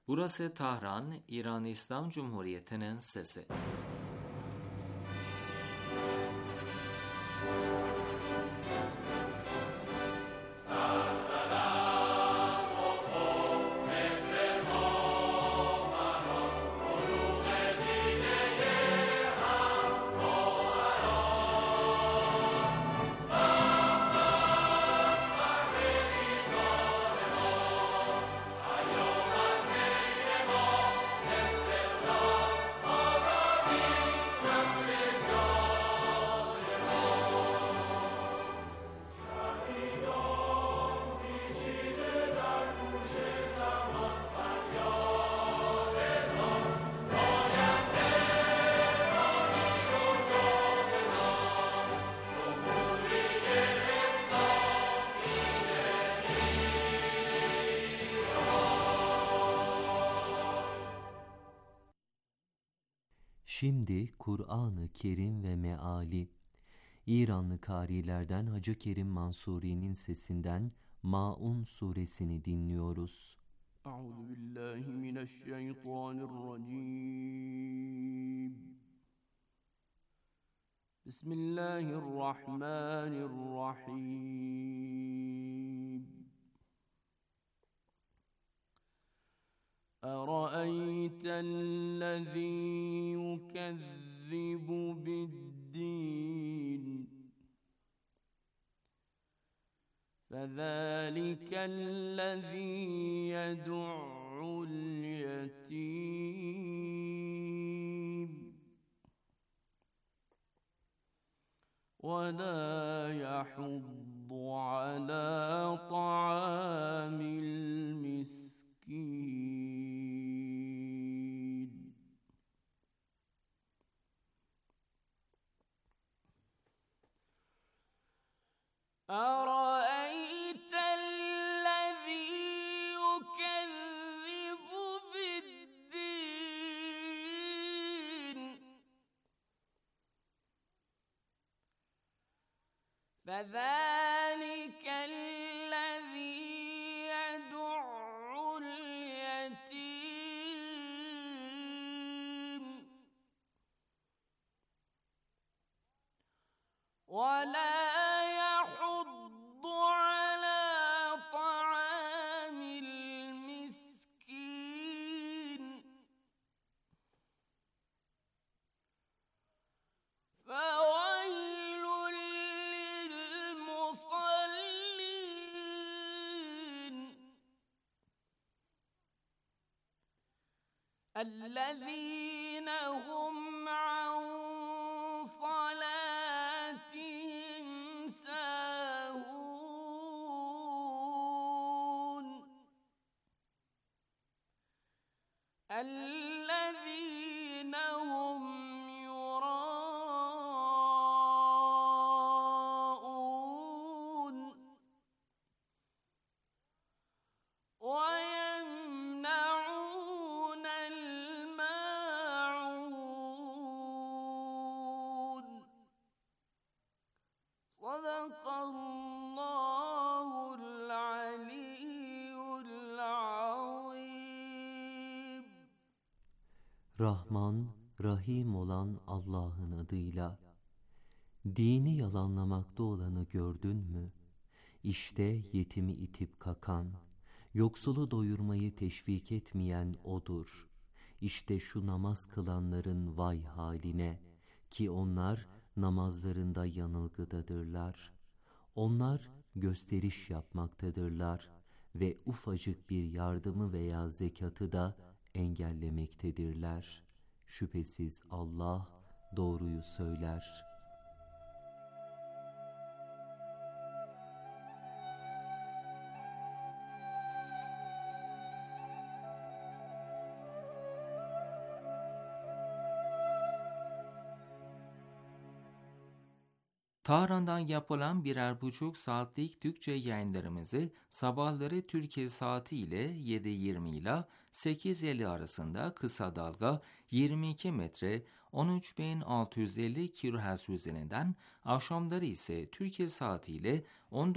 Burası Tahran, İran İslam Cumhuriyeti'nin sesi. Şimdi Kur'an-ı Kerim ve meali, İranlı kârilerden Hacı Kerim Mansuri'nin sesinden Maun suresini dinliyoruz. Euzubillahimineşşeytanirracim. Bismillahirrahmanirrahim. أرأيت الذي يكذب بالدين فذلك الذي يدع اليتيم ولا يحض على طعام المسكين أرأيت الذي يكذب بالدين فذلك الذي يدع اليتيم ولا يحض على طعام المسكين فويل للمصلين الذين هم عن صلاتهم ساهون الذين هم يراءون ويمنعون الماعون صدق الله العلي العظيم. Rahman, Rahim olan Allah'ın adıyla. Dini yalanlamakta olanı gördün mü? İşte yetimi itip kakan, yoksulu doyurmayı teşvik etmeyen odur. İşte şu namaz kılanların vay haline, ki onlar namazlarında yanılgıdadırlar. Onlar gösteriş yapmaktadırlar ve ufacık bir yardımı veya zekatı da engellemektedirler. Şüphesiz Allah doğruyu söyler. Tahran'dan yapılan 1,5 saatlik Türkçe yayınlarımızı sabahları Türkiye saati ile 7:20 ile 8:50 arasında kısa dalga 22 metre 13.650 kHz üzerinden, akşamları ise Türkiye saati ile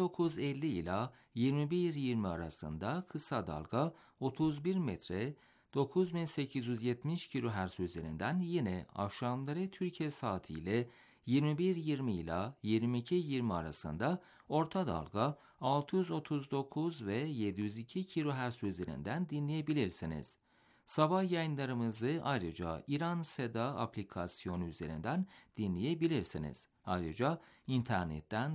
19:50 ile 21:20 arasında kısa dalga 31 metre 9870 kHz üzerinden yine akşamları Türkiye saatiyle 21:20 ila 22:20 arasında orta dalga 639 ve 702 kHz üzerinden dinleyebilirsiniz. Sabah yayınlarımızı ayrıca İran Seda aplikasyonu üzerinden dinleyebilirsiniz. Ayrıca internetten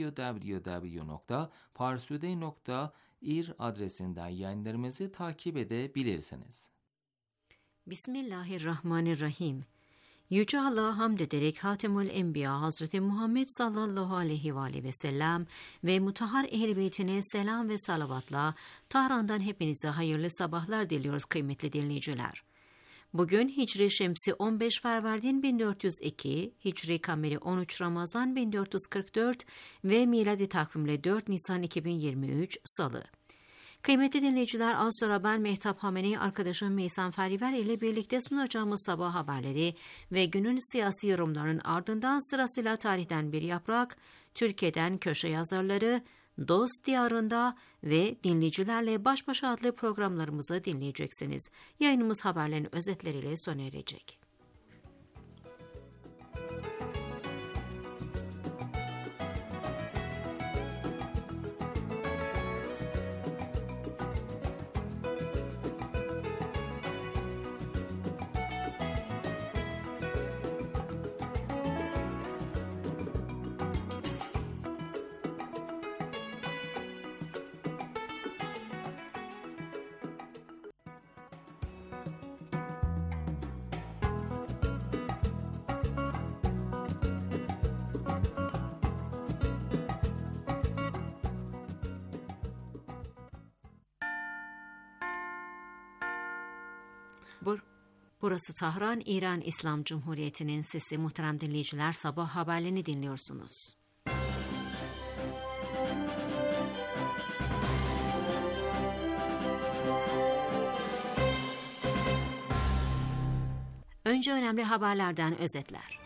www.parsuday.ir adresinden yayınlarımızı takip edebilirsiniz. Bismillahirrahmanirrahim. Yüce Allah'a hamd ederek Hatemül Enbiya Hazreti Muhammed sallallahu aleyhi ve sellem ve mutahhar ehl-i beytine selam ve salavatla Tahran'dan hepinize hayırlı sabahlar diliyoruz kıymetli dinleyiciler. Bugün Hicri Şemsi 15 Ferverdin 1402, Hicri Kameri 13 Ramazan 1444 ve miladi takvimle 4 Nisan 2023 Salı. Kıymetli dinleyiciler, az sonra ben Mehtap Hameni, arkadaşım Meysan Feriver ile birlikte sunacağımız sabah haberleri ve günün siyasi yorumlarının ardından sırasıyla tarihten bir yaprak, Türkiye'den köşe yazarları, Dost Diyarında ve dinleyicilerle baş başa adlı programlarımızı dinleyeceksiniz. Yayınımız haberlerin özetleriyle sona erecek. Burası Tahran, İran İslam Cumhuriyeti'nin sesi. Muhterem dinleyiciler, sabah haberlerini dinliyorsunuz. Önce önemli haberlerden özetler.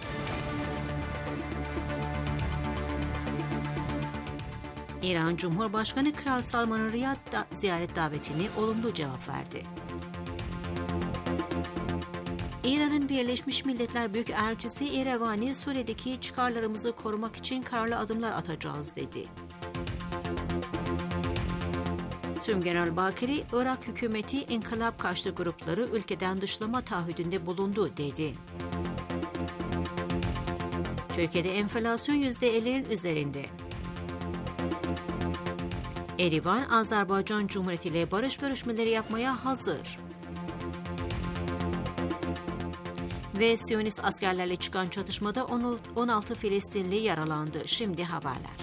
İran Cumhurbaşkanı Kral Salman'ın Riyad ziyaret davetine olumlu cevap verdi. İran'ın Birleşmiş Milletler Büyükelçisi Erevani, Suriye'deki çıkarlarımızı korumak için kararlı adımlar atacağız dedi. Tümgeneral Bakiri, Irak hükümeti inkılap karşıtı grupları ülkeden dışlama taahhüdünde bulundu dedi. Türkiye'de enflasyon %50'nin üzerinde. Erivan, Azerbaycan Cumhuriyeti ile barış görüşmeleri yapmaya hazır. Ve Siyonist askerlerle çıkan çatışmada 16 Filistinli yaralandı. Şimdi haberler.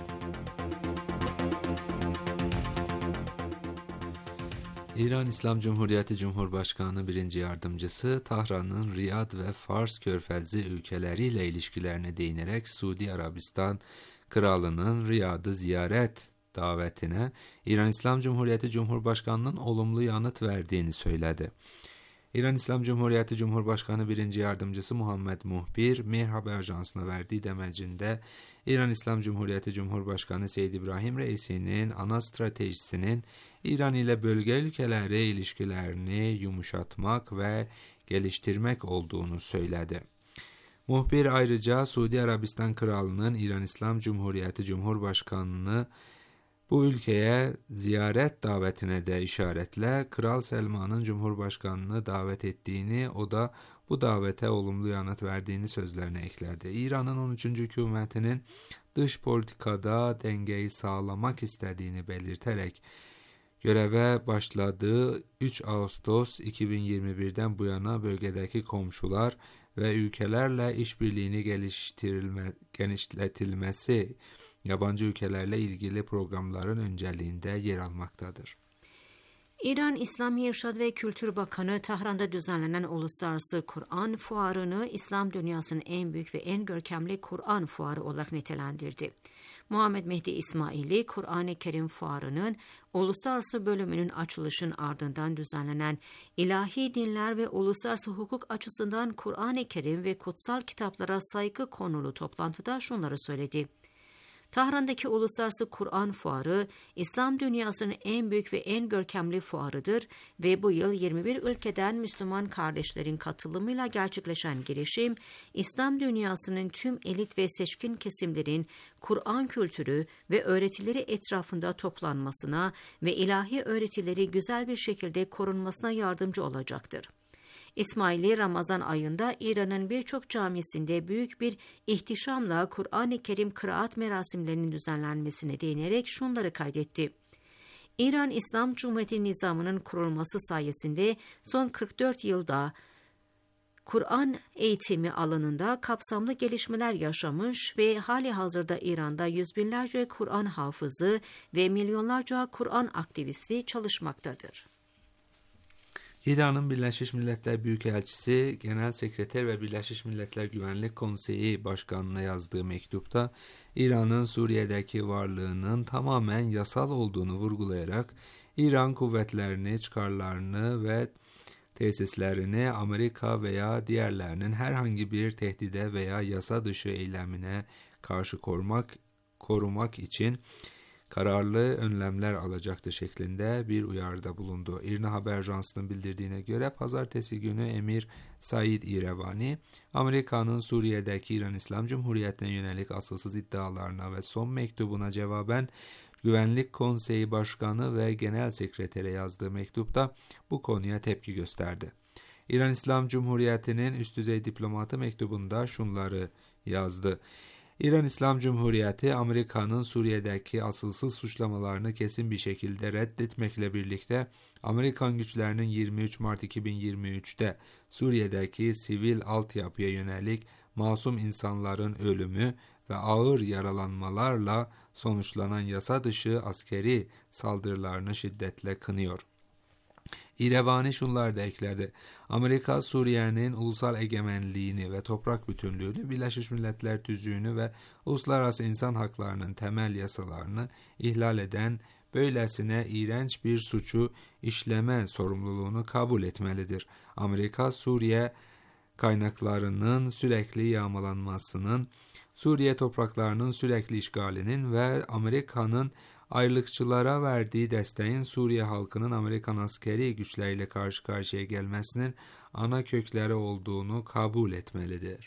İran İslam Cumhuriyeti Cumhurbaşkanı 1. Yardımcısı Tahran'ın Riyad ve Fars Körfezi ülkeleriyle ilişkilerine değinerek Suudi Arabistan Kralı'nın Riyad'ı ziyaret davetine İran İslam Cumhuriyeti Cumhurbaşkanı'nın olumlu yanıt verdiğini söyledi. İran İslam Cumhuriyeti Cumhurbaşkanı 1. Yardımcısı Muhammed Muhbir, Mehr Haber Ajansı'na verdiği demecinde İran İslam Cumhuriyeti Cumhurbaşkanı Seyyid İbrahim Reisi'nin ana stratejisinin İran ile bölge ülkeleri ilişkilerini yumuşatmak ve geliştirmek olduğunu söyledi. Muhbir ayrıca Suudi Arabistan Kralı'nın İran İslam Cumhuriyeti Cumhurbaşkanı'nı bu ülkeye ziyaret davetine de işaretle Kral Selman'ın Cumhurbaşkanı'nı davet ettiğini, o da bu davete olumlu yanıt verdiğini sözlerine ekledi. İran'ın 13. hükümetinin dış politikada dengeyi sağlamak istediğini belirterek göreve başladığı 3 Ağustos 2021'den bu yana bölgedeki komşular ve ülkelerle işbirliğini genişletilmesi yabancı ülkelerle ilgili programların önceliğinde yer almaktadır. İran İslami İrşad ve Kültür Bakanı, Tahran'da düzenlenen Uluslararası Kur'an Fuarı'nı İslam dünyasının en büyük ve en görkemli Kur'an Fuarı olarak nitelendirdi. Muhammed Mehdi İsmaili, Kur'an-ı Kerim Fuarı'nın uluslararası bölümünün açılışın ardından düzenlenen İlahi Dinler ve Uluslararası Hukuk açısından Kur'an-ı Kerim ve kutsal kitaplara saygı konulu toplantıda şunları söyledi. Tahran'daki Uluslararası Kur'an Fuarı, İslam dünyasının en büyük ve en görkemli fuarıdır ve bu yıl 21 ülkeden Müslüman kardeşlerin katılımıyla gerçekleşen girişim, İslam dünyasının tüm elit ve seçkin kesimlerin Kur'an kültürü ve öğretileri etrafında toplanmasına ve ilahi öğretileri güzel bir şekilde korunmasına yardımcı olacaktır. İsmaili Ramazan ayında İran'ın birçok camisinde büyük bir ihtişamla Kur'an-ı Kerim kıraat merasimlerinin düzenlenmesine değinerek şunları kaydetti. İran İslam Cumhuriyeti nizamının kurulması sayesinde son 44 yılda Kur'an eğitimi alanında kapsamlı gelişmeler yaşamış ve hali hazırda İran'da yüz binlerce Kur'an hafızı ve milyonlarca Kur'an aktivisti çalışmaktadır. İran'ın Birleşmiş Milletler Büyükelçisi, Genel Sekreter ve Birleşmiş Milletler Güvenlik Konseyi Başkanı'na yazdığı mektupta, İran'ın Suriye'deki varlığının tamamen yasal olduğunu vurgulayarak, İran kuvvetlerini, çıkarlarını ve tesislerini Amerika veya diğerlerinin herhangi bir tehdide veya yasa dışı eylemine karşı korumak için kararlı önlemler alacaktı şeklinde bir uyarıda bulundu. İRNA Haber Ajansı'nın bildirdiğine göre pazartesi günü Emir Said İrevani, Amerika'nın Suriye'deki İran İslam Cumhuriyeti'ne yönelik asılsız iddialarına ve son mektubuna cevaben Güvenlik Konseyi Başkanı ve Genel Sekretere yazdığı mektupta bu konuya tepki gösterdi. İran İslam Cumhuriyeti'nin üst düzey diplomatı mektubunda şunları yazdı. İran İslam Cumhuriyeti, Amerika'nın Suriye'deki asılsız suçlamalarını kesin bir şekilde reddetmekle birlikte, Amerikan güçlerinin 23 Mart 2023'te Suriye'deki sivil altyapıya yönelik masum insanların ölümü ve ağır yaralanmalarla sonuçlanan yasa dışı askeri saldırılarını şiddetle kınıyor. İrevani şunlar da ekledi. Amerika, Suriye'nin ulusal egemenliğini ve toprak bütünlüğünü, Birleşmiş Milletler tüzüğünü ve uluslararası insan haklarının temel yasalarını ihlal eden böylesine iğrenç bir suçu işleme sorumluluğunu kabul etmelidir. Amerika, Suriye kaynaklarının sürekli yağmalanmasının, Suriye topraklarının sürekli işgalinin ve Amerika'nın ayrılıkçılara verdiği desteğin Suriye halkının Amerikan askeri güçleriyle karşı karşıya gelmesinin ana kökleri olduğunu kabul etmelidir.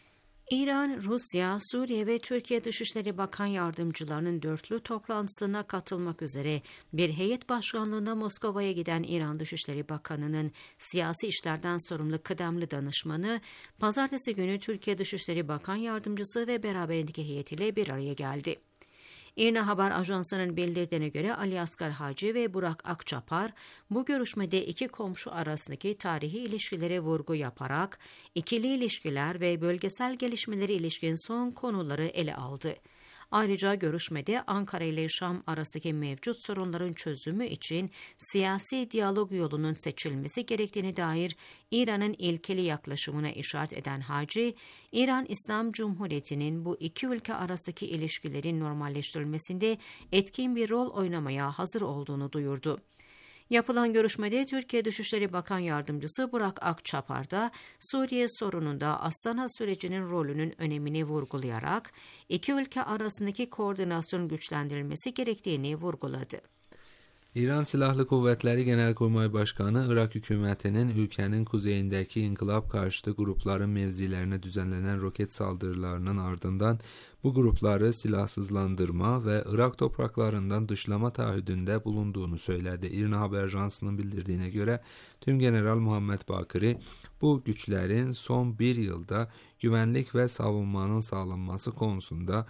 İran, Rusya, Suriye ve Türkiye Dışişleri Bakan Yardımcılarının dörtlü toplantısına katılmak üzere bir heyet başkanlığında Moskova'ya giden İran Dışişleri Bakanı'nın siyasi işlerden sorumlu kıdemli danışmanı, pazartesi günü Türkiye Dışişleri Bakan Yardımcısı ve beraberindeki heyetiyle bir araya geldi. İRNA Haber Ajansı'nın bildirdiğine göre Ali Asgar Hacı ve Burak Akçapar bu görüşmede iki komşu arasındaki tarihi ilişkilere vurgu yaparak ikili ilişkiler ve bölgesel gelişmeleri ilişkin son konuları ele aldı. Ayrıca görüşmede Ankara ile Şam arasındaki mevcut sorunların çözümü için siyasi diyalog yolunun seçilmesi gerektiğine dair İran'ın ilkeli yaklaşımına işaret eden Hacı, İran İslam Cumhuriyeti'nin bu iki ülke arasındaki ilişkilerin normalleştirilmesinde etkin bir rol oynamaya hazır olduğunu duyurdu. Yapılan görüşmede Türkiye Dışişleri Bakan Yardımcısı Burak Akçapar da Suriye sorununda Astana sürecinin rolünün önemini vurgulayarak iki ülke arasındaki koordinasyon güçlendirilmesi gerektiğini vurguladı. İran Silahlı Kuvvetleri Genelkurmay Başkanı, Irak hükümetinin ülkenin kuzeyindeki inkılap karşıtı grupların mevzilerine düzenlenen roket saldırılarının ardından bu grupları silahsızlandırma ve Irak topraklarından dışlama taahhüdünde bulunduğunu söyledi. İRNA Haber Ajansı'nın bildirdiğine göre Tümgeneral Muhammed Bakiri, bu güçlerin son bir yılda güvenlik ve savunmanın sağlanması konusunda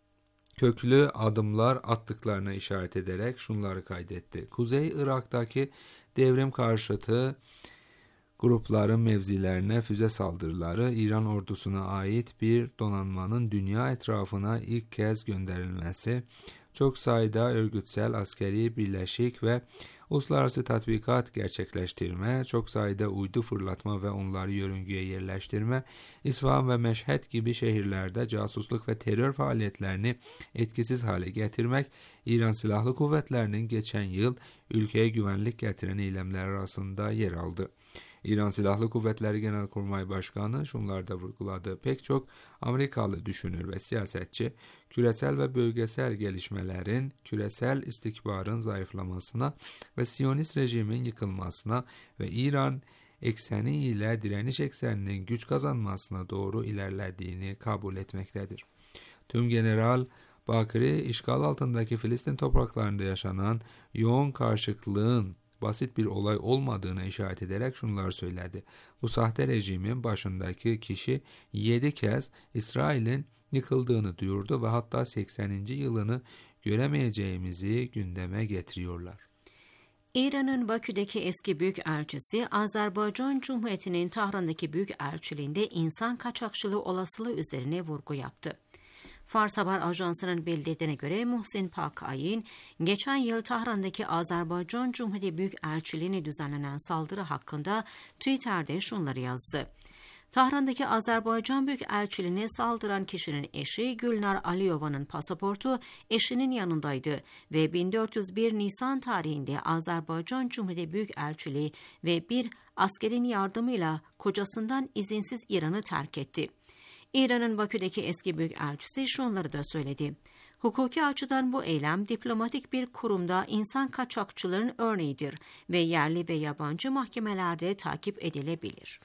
köklü adımlar attıklarına işaret ederek şunları kaydetti. Kuzey Irak'taki devrim karşıtı grupların mevzilerine füze saldırıları, İran ordusuna ait bir donanmanın dünya etrafına ilk kez gönderilmesi, çok sayıda örgütsel askeri birleşik ve uluslararası tatbikat gerçekleştirme, çok sayıda uydu fırlatma ve onları yörüngeye yerleştirme, İsfahan ve Meşhed gibi şehirlerde casusluk ve terör faaliyetlerini etkisiz hale getirmek, İran Silahlı Kuvvetleri'nin geçen yıl ülkeye güvenlik getiren eylemler arasında yer aldı. İran Silahlı Kuvvetleri Genelkurmay Başkanı şunlarda vurguladı. Pek çok Amerikalı düşünür ve siyasetçi küresel ve bölgesel gelişmelerin, küresel istikbarın zayıflamasına ve Siyonist rejimin yıkılmasına ve İran ekseni ile direniş ekseninin güç kazanmasına doğru ilerlediğini kabul etmektedir. Tüm General Bakri, işgal altındaki Filistin topraklarında yaşanan yoğun karşıtlığın basit bir olay olmadığına işaret ederek şunlar söyledi. Bu sahte rejimin başındaki kişi 7 kez İsrail'in yıkıldığını duyurdu ve hatta 80. yılını göremeyeceğimizi gündeme getiriyorlar. İran'ın Bakü'deki eski büyükelçisi, Azerbaycan Cumhuriyeti'nin Tahran'daki büyükelçiliğinde insan kaçakçılığı olasılığı üzerine vurgu yaptı. Fars Haber Ajansı'nın bildirdiğine göre Muhsin Pakayin, geçen yıl Tahran'daki Azerbaycan Cumhuriyeti Büyükelçiliğine düzenlenen saldırı hakkında Twitter'de şunları yazdı. Tahran'daki Azerbaycan Büyükelçiliğine saldıran kişinin eşi Gülnar Aliyova'nın pasaportu eşinin yanındaydı ve 1401 Nisan tarihinde Azerbaycan Cumhuriyeti Büyükelçiliği ve bir askerin yardımıyla kocasından izinsiz İran'ı terk etti. İran'ın Bakü'deki eski büyükelçisi şunları da söyledi. Hukuki açıdan bu eylem diplomatik bir kurumda insan kaçakçıların örneğidir ve yerli ve yabancı mahkemelerde takip edilebilir.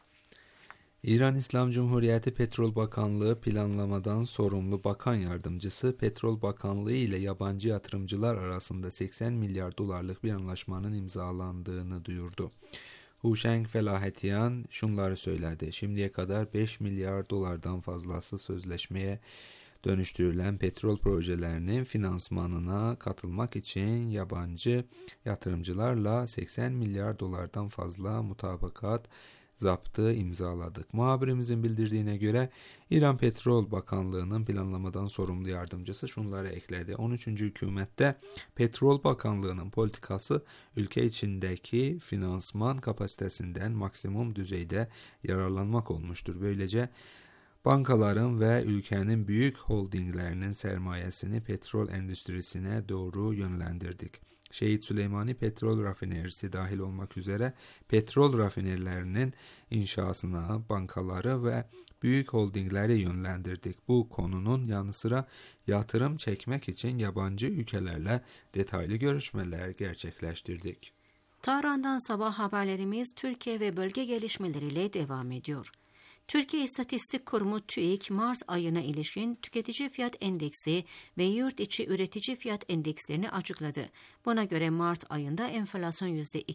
İran İslam Cumhuriyeti Petrol Bakanlığı planlamadan sorumlu bakan yardımcısı Petrol Bakanlığı ile yabancı yatırımcılar arasında 80 milyar dolarlık bir anlaşmanın imzalandığını duyurdu. Huşeng Felahetiyan şunları söyledi. Şimdiye kadar 5 milyar dolardan fazlası sözleşmeye dönüştürülen petrol projelerinin finansmanına katılmak için yabancı yatırımcılarla 80 milyar dolardan fazla mutabakat zaptı imzaladık. Muhabirimizin bildirdiğine göre İran Petrol Bakanlığı'nın planlamadan sorumlu yardımcısı şunları ekledi. 13. hükümette Petrol Bakanlığı'nın politikası ülke içindeki finansman kapasitesinden maksimum düzeyde yararlanmak olmuştur. Böylece bankaların ve ülkenin büyük holdinglerinin sermayesini petrol endüstrisine doğru yönlendirdik. Şehit Süleymani Petrol Rafinerisi dahil olmak üzere petrol rafinerilerinin inşasına bankaları ve büyük holdingleri yönlendirdik. Bu konunun yanı sıra yatırım çekmek için yabancı ülkelerle detaylı görüşmeler gerçekleştirdik. Tahran'dan sabah haberlerimiz Türkiye ve bölge gelişmeleriyle devam ediyor. Türkiye İstatistik Kurumu TÜİK, Mart ayına ilişkin tüketici fiyat endeksi ve yurt içi üretici fiyat endekslerini açıkladı. Buna göre Mart ayında enflasyon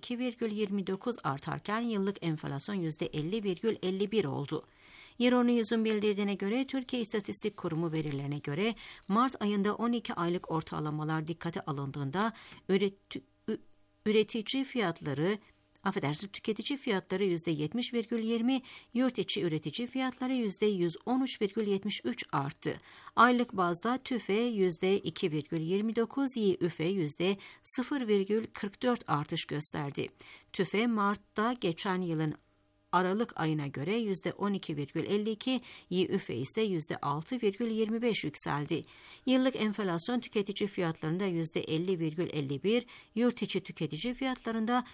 %2,29 artarken yıllık enflasyon %50,51 oldu. Euronews'un bildirdiğine göre Türkiye İstatistik Kurumu verilerine göre Mart ayında 12 aylık ortalamalar dikkate alındığında tüketici fiyatları %70,20, yurt içi üretici fiyatları %113,73 arttı. Aylık bazda TÜFE %2,29, YÜFE %0,44 artış gösterdi. TÜFE Mart'ta geçen yılın Aralık ayına göre %12,52, YÜFE ise %6,25 yükseldi. Yıllık enflasyon tüketici fiyatlarında %50,51, yurt içi tüketici fiyatlarında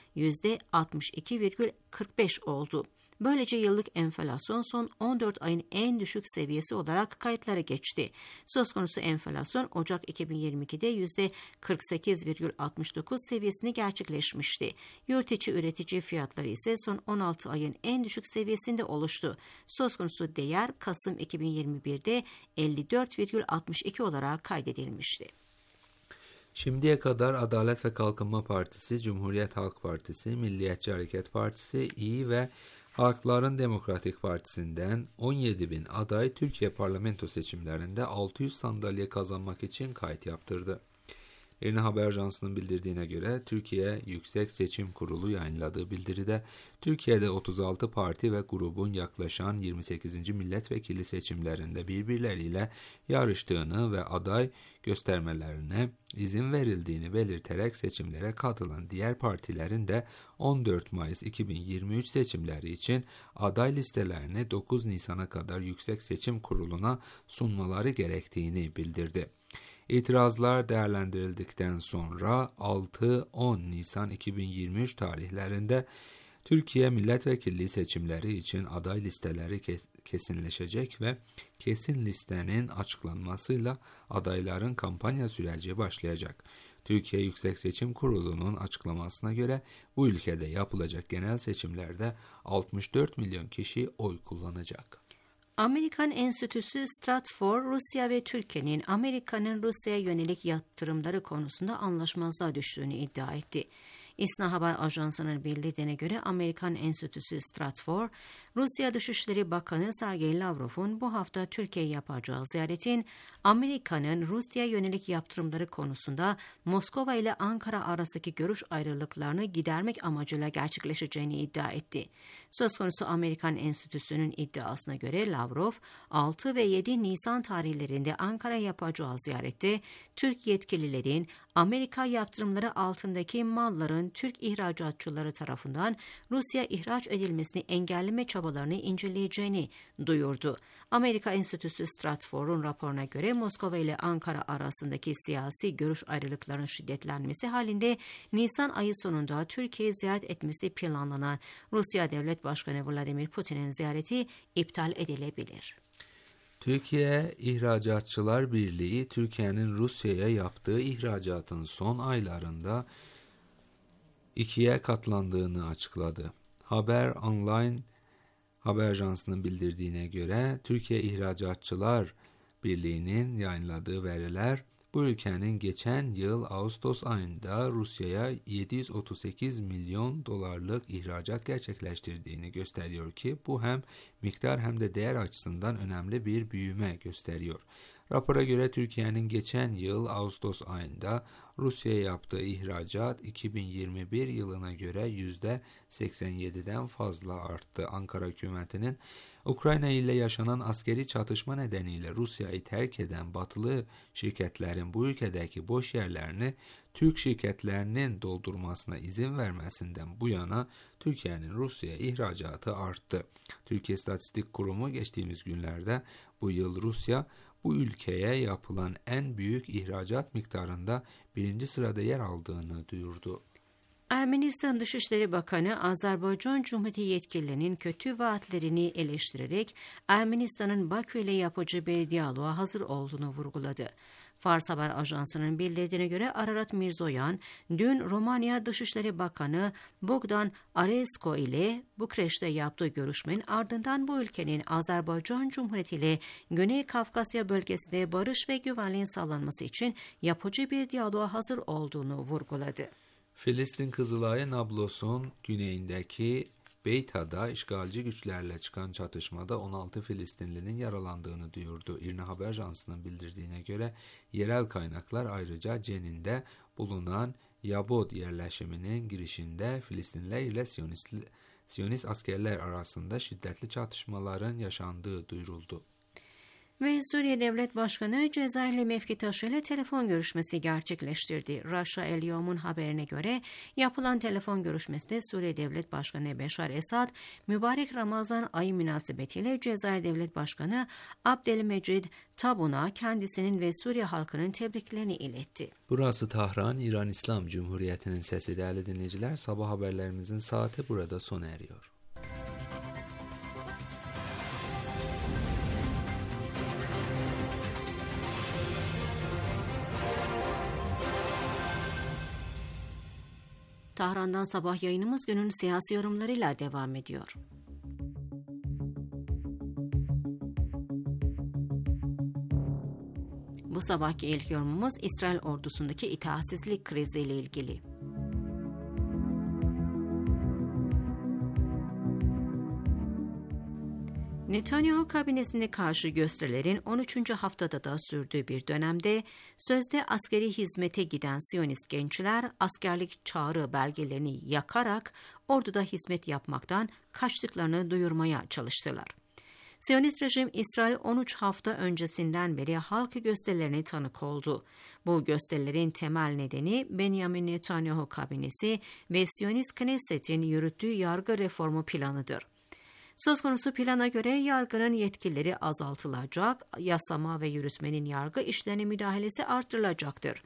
%62,45 oldu. Böylece yıllık enflasyon son 14 ayın en düşük seviyesi olarak kayıtlara geçti. Söz konusu enflasyon Ocak 2022'de %48,69 seviyesini gerçekleşmişti. Yurt içi üretici fiyatları ise son 16 ayın en düşük seviyesinde oluştu. Söz konusu değer Kasım 2021'de 54,62 olarak kaydedilmişti. Şimdiye kadar Adalet ve Kalkınma Partisi, Cumhuriyet Halk Partisi, Milliyetçi Hareket Partisi, İYİ ve Halkların Demokratik Partisi'nden 17.000 aday Türkiye parlamento seçimlerinde 600 sandalye kazanmak için kayıt yaptırdı. İRNA Haber Ajansı'nın bildirdiğine göre Türkiye Yüksek Seçim Kurulu yayınladığı bildiride Türkiye'de 36 parti ve grubun yaklaşan 28. milletvekili seçimlerinde birbirleriyle yarıştığını ve aday göstermelerine izin verildiğini belirterek seçimlere katılan diğer partilerin de 14 Mayıs 2023 seçimleri için aday listelerini 9 Nisan'a kadar Yüksek Seçim Kurulu'na sunmaları gerektiğini bildirdi. İtirazlar değerlendirildikten sonra 6-10 Nisan 2023 tarihlerinde Türkiye milletvekilliği seçimleri için aday listeleri kesinleşecek ve kesin listenin açıklanmasıyla adayların kampanya süreci başlayacak. Türkiye Yüksek Seçim Kurulu'nun açıklamasına göre bu ülkede yapılacak genel seçimlerde 64 milyon kişi oy kullanacak. Amerikan Enstitüsü Stratfor, Rusya ve Türkiye'nin Amerika'nın Rusya'ya yönelik yaptırımları konusunda anlaşmazlığa düştüğünü iddia etti. İSNA Haber Ajansı'nın bildirdiğine göre Amerikan Enstitüsü Stratfor, Rusya Dışişleri Bakanı Sergey Lavrov'un bu hafta Türkiye'ye yapacağı ziyaretin Amerika'nın Rusya'ya yönelik yaptırımları konusunda Moskova ile Ankara arasındaki görüş ayrılıklarını gidermek amacıyla gerçekleşeceğini iddia etti. Söz konusu Amerikan Enstitüsü'nün iddiasına göre Lavrov, 6 ve 7 Nisan tarihlerinde Ankara'ya yapacağı ziyarette Türk yetkililerin Amerika yaptırımları altındaki malların Türk ihracatçıları tarafından Rusya ihraç edilmesini engelleme çabalarını inceleyeceğini duyurdu. Amerika Enstitüsü Stratfor'un raporuna göre Moskova ile Ankara arasındaki siyasi görüş ayrılıklarının şiddetlenmesi halinde Nisan ayı sonunda Türkiye'yi ziyaret etmesi planlanan Rusya Devlet Başkanı Vladimir Putin'in ziyareti iptal edilebilir. Türkiye İhracatçılar Birliği, Türkiye'nin Rusya'ya yaptığı ihracatın son aylarında 2'ye katlandığını açıkladı. Haber Online haber ajansının bildirdiğine göre Türkiye İhracatçılar Birliği'nin yayınladığı veriler bu ülkenin geçen yıl Ağustos ayında Rusya'ya 738 milyon dolarlık ihracat gerçekleştirdiğini gösteriyor ki bu hem miktar hem de değer açısından önemli bir büyüme gösteriyor. Rapora göre Türkiye'nin geçen yıl Ağustos ayında Rusya'ya yaptığı ihracat 2021 yılına göre %87'den fazla arttı. Ankara hükümetinin Ukrayna ile yaşanan askeri çatışma nedeniyle Rusya'yı terk eden batılı şirketlerin bu ülkedeki boş yerlerini Türk şirketlerinin doldurmasına izin vermesinden bu yana Türkiye'nin Rusya'ya ihracatı arttı. Türkiye İstatistik Kurumu geçtiğimiz günlerde bu yıl Rusya bu ülkeye yapılan en büyük ihracat miktarında 1. sırada yer aldığını duyurdu. Ermenistan Dışişleri Bakanı Azerbaycan Cumhuriyeti yetkililerinin kötü vaatlerini eleştirerek Ermenistan'ın Bakü ile yapacağı bir diyaloğa hazır olduğunu vurguladı. Fars Haber Ajansı'nın bildirdiğine göre Ararat Mirzoyan, dün Romanya Dışişleri Bakanı Bogdan Aresko ile Bukreş'te yaptığı görüşmenin ardından bu ülkenin Azerbaycan Cumhuriyeti ile Güney Kafkasya bölgesinde barış ve güvenliğin sağlanması için yapıcı bir diyaloğa hazır olduğunu vurguladı. Filistin Kızılay'ı Nablos'un güneyindeki Beyta'da işgalci güçlerle çıkan çatışmada 16 Filistinlinin yaralandığını duyurdu. İRNA Haber Ajansı'nın bildirdiğine göre yerel kaynaklar ayrıca Cenin'de bulunan Yabod yerleşiminin girişinde Filistinliler ile Siyonist askerler arasında şiddetli çatışmaların yaşandığı duyuruldu. Ve Suriye Devlet Başkanı Cezayirli mevkitaşı ile telefon görüşmesi gerçekleştirdi. Russia El Yom'un haberine göre yapılan telefon görüşmesinde Suriye Devlet Başkanı Beşar Esad, mübarek Ramazan ayı münasebetiyle Cezayir Devlet Başkanı Abdelmecid Tabun'a kendisinin ve Suriye halkının tebriklerini iletti. Burası Tahran, İran İslam Cumhuriyeti'nin sesi değerli dinleyiciler. Sabah haberlerimizin saati burada sona eriyor. Tahran'dan sabah yayınımız günün siyasi yorumlarıyla devam ediyor. Bu sabahki ilk yorumumuz İsrail ordusundaki itaatsizlik kriziyle ilgili. Netanyahu kabinesine karşı gösterilerin 13. haftada da sürdüğü bir dönemde sözde askeri hizmete giden Siyonist gençler askerlik çağrı belgelerini yakarak orduda hizmet yapmaktan kaçtıklarını duyurmaya çalıştılar. Siyonist rejim İsrail 13 hafta öncesinden beri halk gösterilerine tanık oldu. Bu gösterilerin temel nedeni Benjamin Netanyahu kabinesi ve Siyonist Knesset'in yürüttüğü yargı reformu planıdır. Söz konusu plana göre yargının yetkileri azaltılacak, yasama ve yürütmenin yargı işlerine müdahalesi artırılacaktır.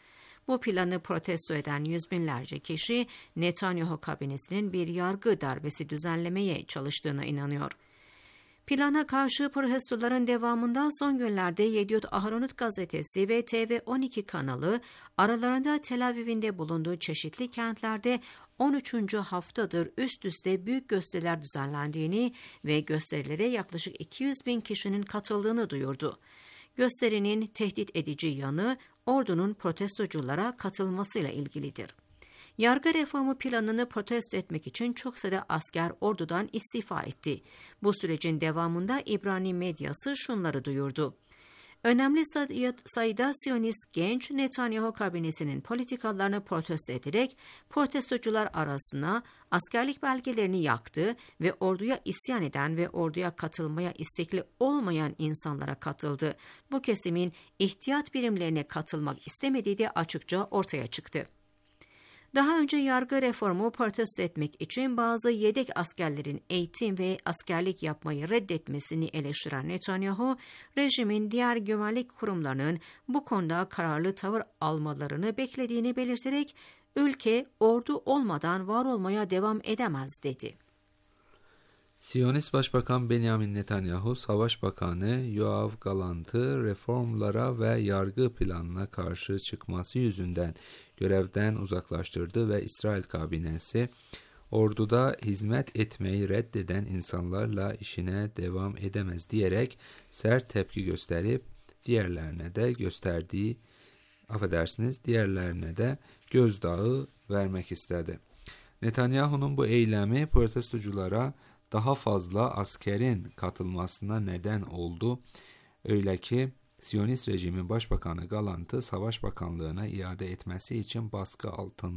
Bu planı protesto eden yüz binlerce kişi Netanyahu kabinesinin bir yargı darbesi düzenlemeye çalıştığına inanıyor. Plana karşı protestoların devamında son günlerde Yediot Aharonot gazetesi ve TV12 kanalı aralarında Tel Aviv'in de bulunduğu çeşitli kentlerde 13. haftadır üst üste büyük gösteriler düzenlendiğini ve gösterilere yaklaşık 200 bin kişinin katıldığını duyurdu. Gösterinin tehdit edici yanı ordunun protestoculara katılmasıyla ilgilidir. Yargı reformu planını protesto etmek için çok sayıda asker ordudan istifa etti. Bu sürecin devamında İbrani medyası şunları duyurdu. Önemli sayıda Siyonist genç Netanyahu kabinesinin politikalarını protesto ederek protestocular arasına askerlik belgelerini yaktı ve orduya isyan eden ve orduya katılmaya istekli olmayan insanlara katıldı. Bu kesimin ihtiyat birimlerine katılmak istemediği de açıkça ortaya çıktı. Daha önce yargı reformu protesto etmek için bazı yedek askerlerin eğitim ve askerlik yapmayı reddetmesini eleştiren Netanyahu, rejimin diğer güvenlik kurumlarının bu konuda kararlı tavır almalarını beklediğini belirterek, ülke ordu olmadan var olmaya devam edemez dedi. Siyonist Başbakan Benjamin Netanyahu, Savaş Bakanı Yoav Galant'ı reformlara ve yargı planına karşı çıkması yüzünden görevden uzaklaştırdı ve İsrail kabinesi orduda hizmet etmeyi reddeden insanlarla işine devam edemez diyerek sert tepki gösterip diğerlerine de gözdağı vermek istedi. Netanyahu'nun bu eylemi protestoculara daha fazla askerin katılmasına neden oldu. Öyle ki Siyonist rejimi Başbakanı Galant'ı Savaş Bakanlığı'na iade etmesi için baskı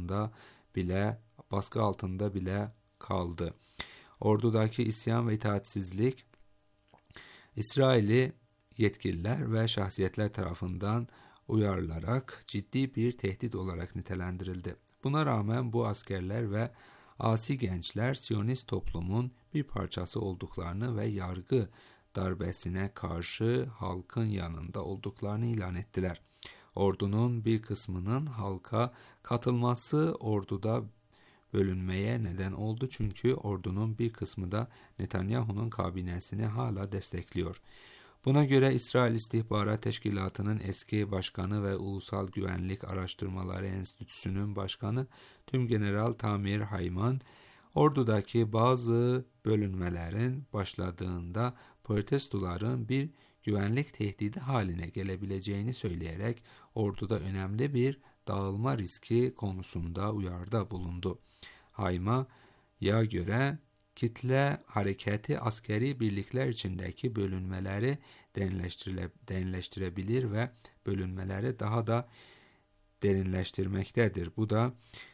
altında bile kaldı. Ordudaki isyan ve itaatsizlik İsrailli yetkililer ve şahsiyetler tarafından uyarılarak ciddi bir tehdit olarak nitelendirildi. Buna rağmen bu askerler ve asi gençler Siyonist toplumun bir parçası olduklarını ve yargı darbesine karşı halkın yanında olduklarını ilan ettiler. Ordunun bir kısmının halka katılması orduda bölünmeye neden oldu çünkü ordunun bir kısmı da Netanyahu'nun kabinesini hala destekliyor. Buna göre İsrail İstihbarat Teşkilatı'nın eski başkanı ve Ulusal Güvenlik Araştırmaları Enstitüsü'nün başkanı Tümgeneral Tamir Hayman, ordudaki bazı bölünmelerin başladığında protestoların bir güvenlik tehdidi haline gelebileceğini söyleyerek orduda önemli bir dağılma riski konusunda uyarıda bulundu. Hayman'a göre kitle hareketi askeri birlikler içindeki bölünmeleri derinleştirebilir ve bölünmeleri daha da derinleştirmektedir. Bu da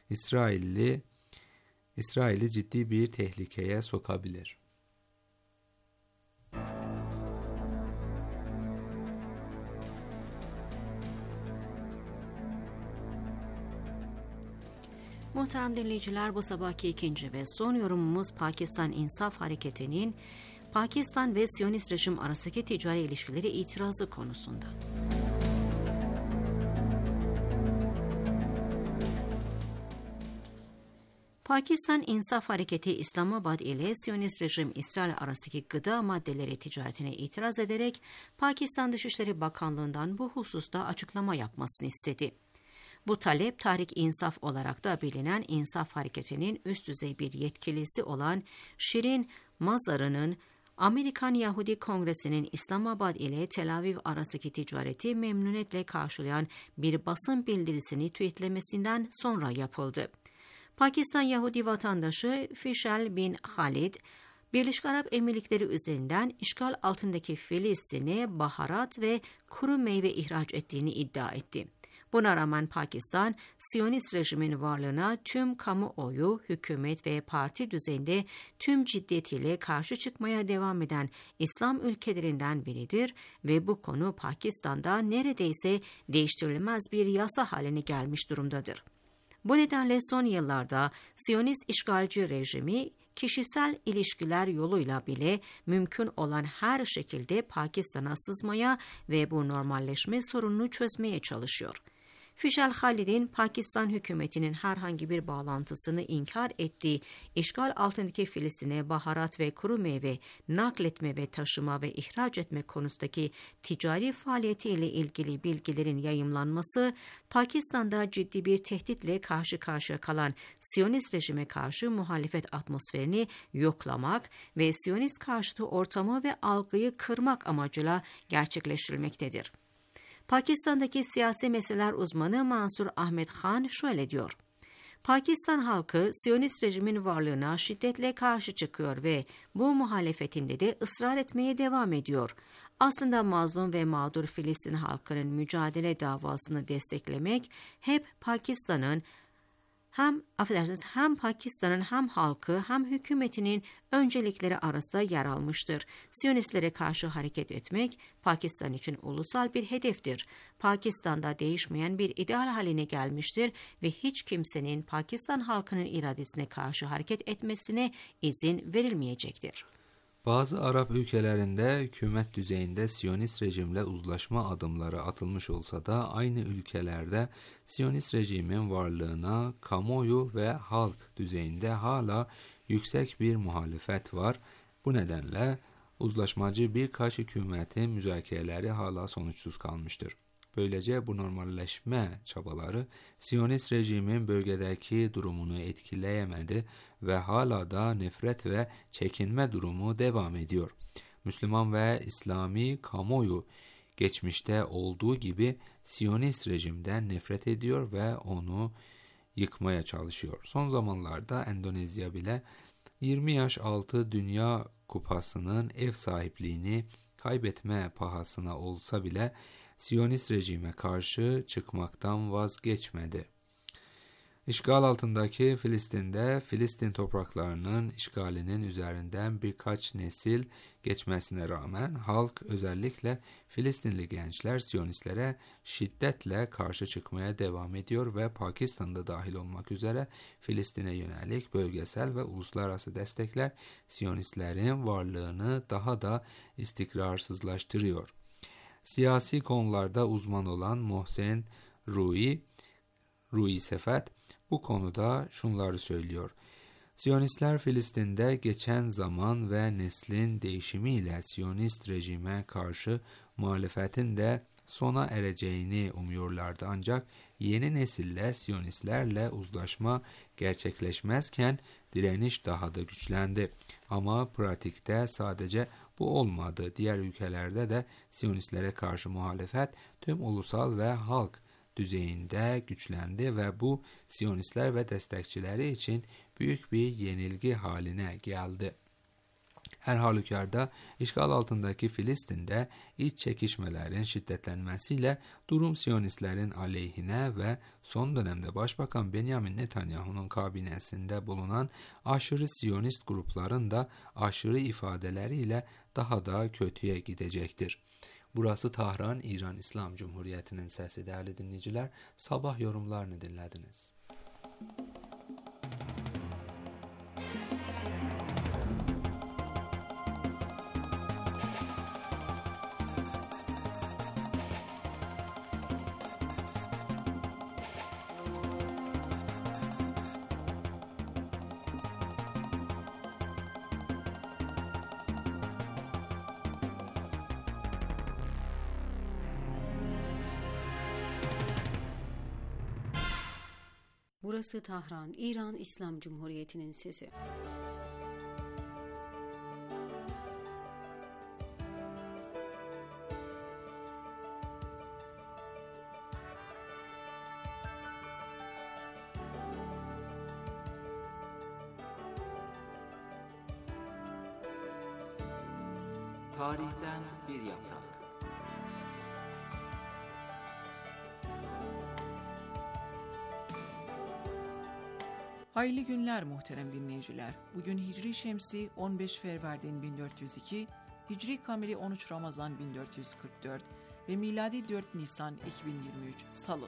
İsrail'i ciddi bir tehlikeye sokabilir. Muhterem dinleyiciler, bu sabahki ikinci ve son yorumumuz Pakistan İnsaf Hareketi'nin Pakistan ve Siyonist rejim arasındaki ticari ilişkileri itirazı konusunda. Pakistan İnsaf Hareketi İslamabad ile Siyonist rejim İsrail arasındaki gıda maddeleri ticaretine itiraz ederek Pakistan Dışişleri Bakanlığı'ndan bu hususta açıklama yapmasını istedi. Bu talep Tahrik İnsaf olarak da bilinen İnsaf Hareketi'nin üst düzey bir yetkilisi olan Şirin Mazarı'nın Amerikan Yahudi Kongresi'nin İslamabad ile Tel Aviv arasındaki ticareti memnuniyetle karşılayan bir basın bildirisini tweetlemesinden sonra yapıldı. Pakistan Yahudi vatandaşı Fişal bin Halid, Birleşik Arap Emirlikleri üzerinden işgal altındaki Filistin'e baharat ve kuru meyve ihraç ettiğini iddia etti. Buna rağmen Pakistan, Siyonist rejimin varlığına tüm kamuoyu, hükümet ve parti düzeyinde tüm ciddiyetiyle karşı çıkmaya devam eden İslam ülkelerinden biridir ve bu konu Pakistan'da neredeyse değiştirilemez bir yasa haline gelmiş durumdadır. Bu nedenle son yıllarda Siyonist işgalci rejimi kişisel ilişkiler yoluyla bile mümkün olan her şekilde Pakistan'a sızmaya ve bu normalleşme sorununu çözmeye çalışıyor. Fişal Halid'in Pakistan hükümetinin herhangi bir bağlantısını inkar ettiği işgal altındaki Filistin'e baharat ve kuru meyve nakletme ve taşıma ve ihraç etme konusundaki ticari faaliyetiyle ilgili bilgilerin yayımlanması, Pakistan'da ciddi bir tehditle karşı karşıya kalan Siyonist rejime karşı muhalefet atmosferini yoklamak ve Siyonist karşıtı ortamı ve algıyı kırmak amacıyla gerçekleştirilmektedir. Pakistan'daki siyasi meseleler uzmanı Mansur Ahmed Khan şöyle diyor: Pakistan halkı Siyonist rejimin varlığına şiddetle karşı çıkıyor ve bu muhalefetinde de ısrar etmeye devam ediyor. Aslında mazlum ve mağdur Filistin halkının mücadele davasını desteklemek hep Pakistan'ın hem Pakistan'ın hem halkı hem hükümetinin öncelikleri arasında yer almıştır. Siyonistlere karşı hareket etmek Pakistan için ulusal bir hedeftir. Pakistan'da değişmeyen bir ideal haline gelmiştir ve hiç kimsenin Pakistan halkının iradesine karşı hareket etmesine izin verilmeyecektir. Bazı Arap ülkelerinde hükümet düzeyinde Siyonist rejimle uzlaşma adımları atılmış olsa da aynı ülkelerde Siyonist rejimin varlığına kamuoyu ve halk düzeyinde hala yüksek bir muhalefet var. Bu nedenle uzlaşmacı birkaç hükümetin müzakereleri hala sonuçsuz kalmıştır. Böylece bu normalleşme çabaları Siyonist rejimin bölgedeki durumunu etkileyemedi ve hala da nefret ve çekinme durumu devam ediyor. Müslüman ve İslami kamuoyu geçmişte olduğu gibi Siyonist rejimden nefret ediyor ve onu yıkmaya çalışıyor. Son zamanlarda Endonezya bile 20 yaş altı Dünya Kupası'nın ev sahipliğini kaybetme pahasına olsa bile Siyonist rejime karşı çıkmaktan vazgeçmedi. İşgal altındaki Filistin'de Filistin topraklarının işgalinin üzerinden birkaç nesil geçmesine rağmen halk, özellikle Filistinli gençler Siyonistlere şiddetle karşı çıkmaya devam ediyor ve Pakistan'da dahil olmak üzere Filistin'e yönelik bölgesel ve uluslararası destekler Siyonistlerin varlığını daha da istikrarsızlaştırıyor. Siyasi konularda uzman olan Mohsen Rui Sefet bu konuda şunları söylüyor. Siyonistler Filistin'de geçen zaman ve neslin değişimiyle Siyonist rejime karşı muhalefetin de sona ereceğini umuyorlardı. Ancak yeni nesille Siyonistlerle uzlaşma gerçekleşmezken direniş daha da güçlendi. Ama pratikte sadece bu olmadı. Diğer ülkelerde de Siyonistlere karşı muhalefet tüm ulusal ve halk düzeyinde güçlendi ve bu Siyonistler ve destekçileri için büyük bir yenilgi haline geldi. Her halükarda işgal altındaki Filistin'de iç çekişmelerin şiddetlenmesiyle durum Siyonistlerin aleyhine ve son dönemde Başbakan Benjamin Netanyahu'nun kabinesinde bulunan aşırı Siyonist grupların da aşırı ifadeleriyle daha da kötüye gidecektir. Burası Tahran, İran İslam Cumhuriyeti'nin sesi değerli dinleyiciler. Sabah yorumlarını dinlediniz. Burası Tahran, İran İslam Cumhuriyeti'nin sesi. Tarihten bir yaprak. Hayırlı günler muhterem dinleyiciler. Bugün Hicri Şemsi 15 Fevverdin 1402, Hicri Kameri 13 Ramazan 1444 ve miladi 4 Nisan 2023 Salı.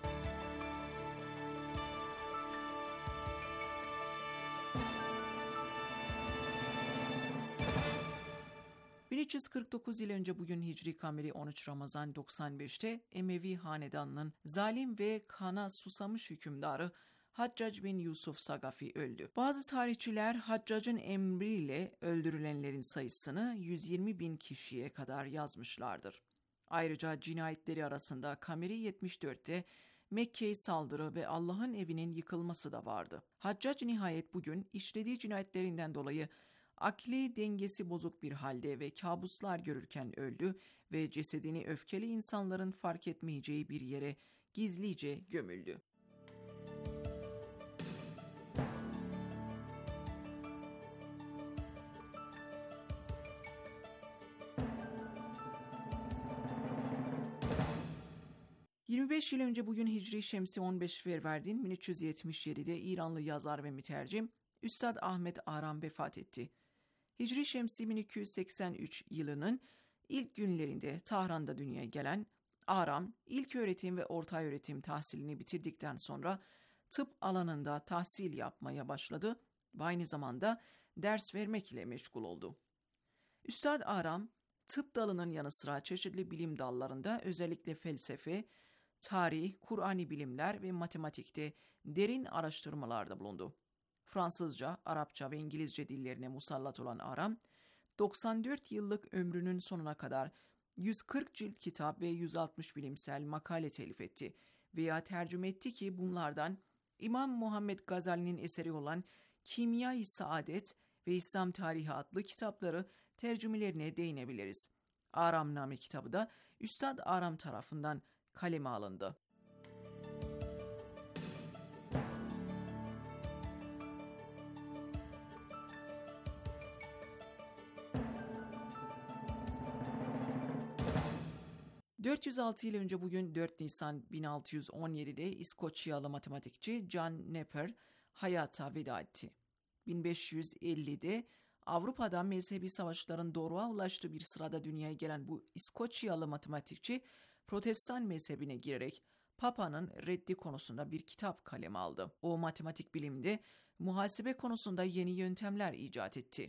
1349 yıl önce bugün Hicri kameri 13 Ramazan 95'te Emevi hanedanının zalim ve kana susamış hükümdarı Haccac bin Yusuf Sagafi öldü. Bazı tarihçiler Haccac'ın emriyle öldürülenlerin sayısını 120 bin kişiye kadar yazmışlardır. Ayrıca cinayetleri arasında Kameri 74'te Mekke'ye saldırı ve Allah'ın evinin yıkılması da vardı. Haccac nihayet bugün işlediği cinayetlerinden dolayı akli dengesi bozuk bir halde ve kabuslar görürken öldü ve cesedini öfkeli insanların fark etmeyeceği bir yere gizlice gömüldü. ...25 yıl önce bugün Hicri Şemsi 15 Ferverdin 1377'de İranlı yazar ve mütercim Üstad Ahmet Aram vefat etti. Hicri Şemsi 1283 yılının ilk günlerinde Tahran'da dünyaya gelen Aram, ilköğretim ve ortaöğretim tahsilini bitirdikten sonra tıp alanında tahsil yapmaya başladı ve aynı zamanda ders vermek ile meşgul oldu. Üstad Aram, tıp dalının yanı sıra çeşitli bilim dallarında özellikle felsefe, tarih, Kur'ani bilimler ve matematikte derin araştırmalarda bulundu. Fransızca, Arapça ve İngilizce dillerine musallat olan Aram, 94 yıllık ömrünün sonuna kadar 140 cilt kitap ve 160 bilimsel makale telif etti veya tercüme etti ki bunlardan İmam Muhammed Gazali'nin eseri olan Kimya-i Saadet ve İslam Tarihi adlı kitapları tercümelerine değinebiliriz. Aramname kitabı da Üstad Aram tarafından kaleme alındı. ...406 yıl önce bugün 4 Nisan 1617'de İskoçyalı matematikçi John Napier hayata veda etti. 1550'de Avrupa'da mezhebi savaşların doğruğa ulaştığı bir sırada dünyaya gelen bu İskoçyalı matematikçi... Protestan mezhebine girerek Papa'nın reddi konusunda bir kitap kaleme aldı. O matematik bilimde muhasebe konusunda yeni yöntemler icat etti.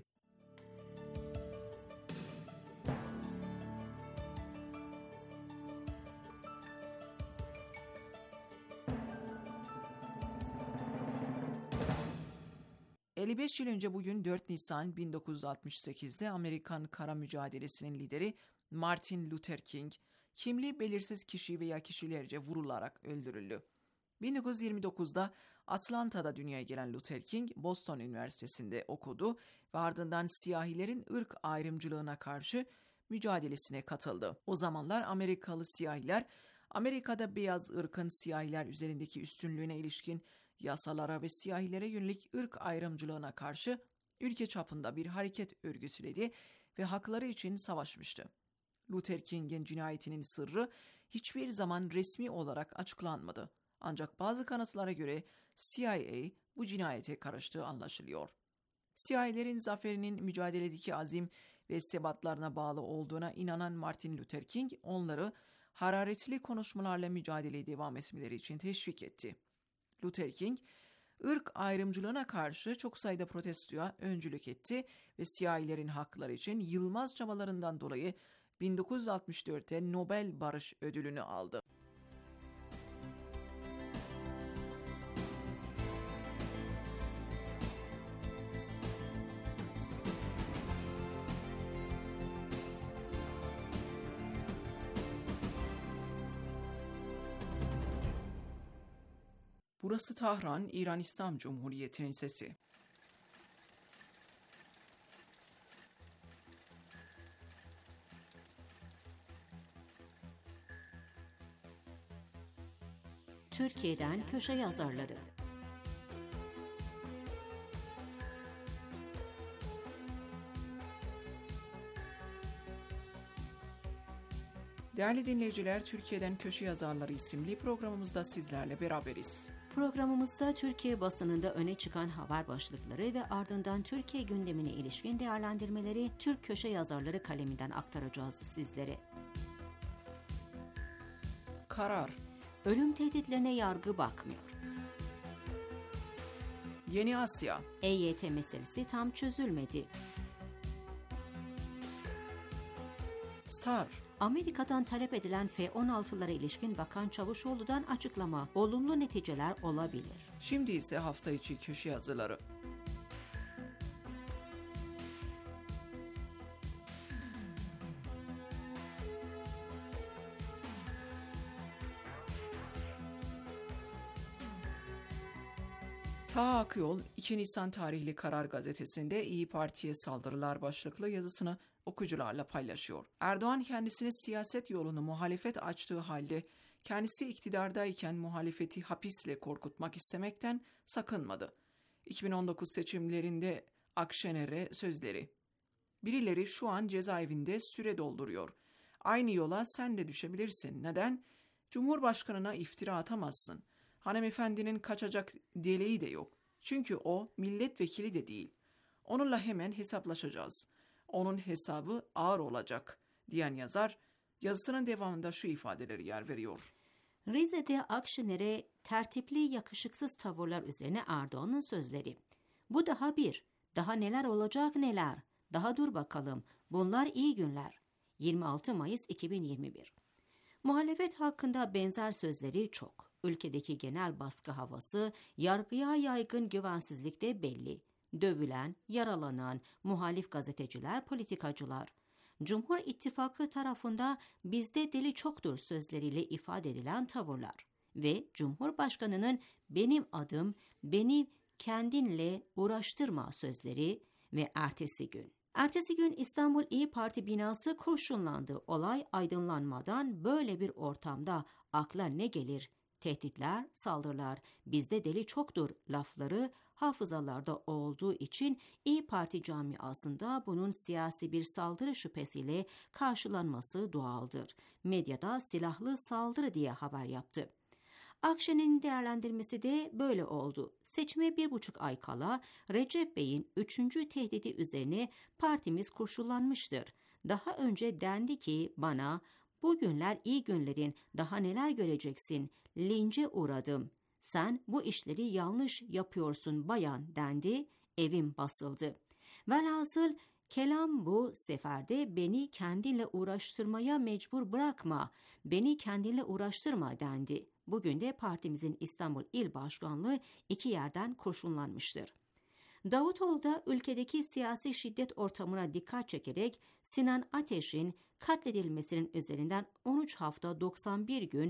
...55 yıl önce bugün 4 Nisan 1968'de Amerikan kara mücadelesinin lideri Martin Luther King... kimliği belirsiz kişi veya kişilerce vurularak öldürüldü. 1929'da Atlanta'da dünyaya gelen Luther King, Boston Üniversitesi'nde okudu ve ardından siyahilerin ırk ayrımcılığına karşı mücadelesine katıldı. O zamanlar Amerikalı siyahiler, Amerika'da beyaz ırkın siyahiler üzerindeki üstünlüğüne ilişkin yasalara ve siyahilere yönelik ırk ayrımcılığına karşı ülke çapında bir hareket örgütledi ve hakları için savaşmıştı. Luther King'in cinayetinin sırrı hiçbir zaman resmi olarak açıklanmadı. Ancak bazı kanıtlara göre CIA bu cinayete karıştığı anlaşılıyor. CIA'lerin zaferinin mücadeledeki azim ve sebatlarına bağlı olduğuna inanan Martin Luther King onları hararetli konuşmalarla mücadeleye devam etmeleri için teşvik etti. Luther King, ırk ayrımcılığına karşı çok sayıda protestoya öncülük etti ve CIA'lerin hakları için yılmaz çabalarından dolayı 1964'te Nobel Barış Ödülünü aldı. Burası Tahran, İran İslam Cumhuriyeti'nin sesi. Türkiye'den köşe yazarları. Değerli dinleyiciler, Türkiye'den Köşe Yazarları isimli programımızda sizlerle beraberiz. Programımızda Türkiye basınında öne çıkan haber başlıkları ve ardından Türkiye gündemine ilişkin değerlendirmeleri Türk köşe yazarları kaleminden aktaracağız sizlere. Karar. Ölüm tehditlerine yargı bakmıyor. Yeni Asya. EYT meselesi tam çözülmedi. Katar. Amerika'dan talep edilen F-16'lara ilişkin Bakan Çavuşoğlu'dan açıklama. Olumlu neticeler olabilir. Şimdi ise hafta içi köşe yazıları. Taha Akyol, 2 Nisan tarihli Karar Gazetesi'nde İyi Parti'ye saldırılar başlıklı yazısını okuyucularla paylaşıyor. Erdoğan kendisine siyaset yolunu muhalefet açtığı halde kendisi iktidardayken muhalefeti hapisle korkutmak istemekten sakınmadı. 2019 seçimlerinde Akşener'e sözleri: "Birileri şu an cezaevinde süre dolduruyor. Aynı yola sen de düşebilirsin. Neden? Cumhurbaşkanına iftira atamazsın. Hanımefendinin kaçacak deliği de yok. Çünkü o milletvekili de değil. Onunla hemen hesaplaşacağız. Onun hesabı ağır olacak," diyen yazar, yazısının devamında şu ifadeleri yer veriyor. Rize'de Akşener'e tertipli yakışıksız tavırlar üzerine Erdoğan'ın sözleri. "Bu daha bir. Daha neler olacak neler. Daha dur bakalım. Bunlar iyi günler." 26 Mayıs 2021. Muhalefet hakkında benzer sözleri çok. Ülkedeki genel baskı havası, yargıya yaygın güvensizlik de belli. Dövülen, yaralanan muhalif gazeteciler, politikacılar. Cumhur İttifakı tarafında "bizde deli çoktur" sözleriyle ifade edilen tavırlar. Ve Cumhurbaşkanı'nın "benim adım, beni kendinle uğraştırma" sözleri ve Ertesi gün İstanbul İyi Parti binası kurşunlandı. Olay aydınlanmadan böyle bir ortamda akla ne gelir? Tehditler, saldırılar, "bizde deli çoktur" lafları hafızalarda olduğu için İyi Parti camiasında bunun siyasi bir saldırı şüphesiyle karşılanması doğaldır. Medyada silahlı saldırı diye haber yaptı. Akşener'in değerlendirmesi de böyle oldu. Seçime 1,5 ay kala Recep Bey'in 3. tehdidi üzerine partimiz kurşunlanmıştır. Daha önce dendi ki bana "bugünler iyi günlerin, daha neler göreceksin, lince uğradım. Sen bu işleri yanlış yapıyorsun bayan" dendi, evim basıldı. Velhasıl kelam bu seferde "beni kendinle uğraştırmaya mecbur bırakma, beni kendinle uğraştırma" dendi. Bugün de partimizin İstanbul İl Başkanlığı 2 yerden kurşunlanmıştır. Davutoğlu da ülkedeki siyasi şiddet ortamına dikkat çekerek Sinan Ateş'in katledilmesinin üzerinden 13 hafta 91 gün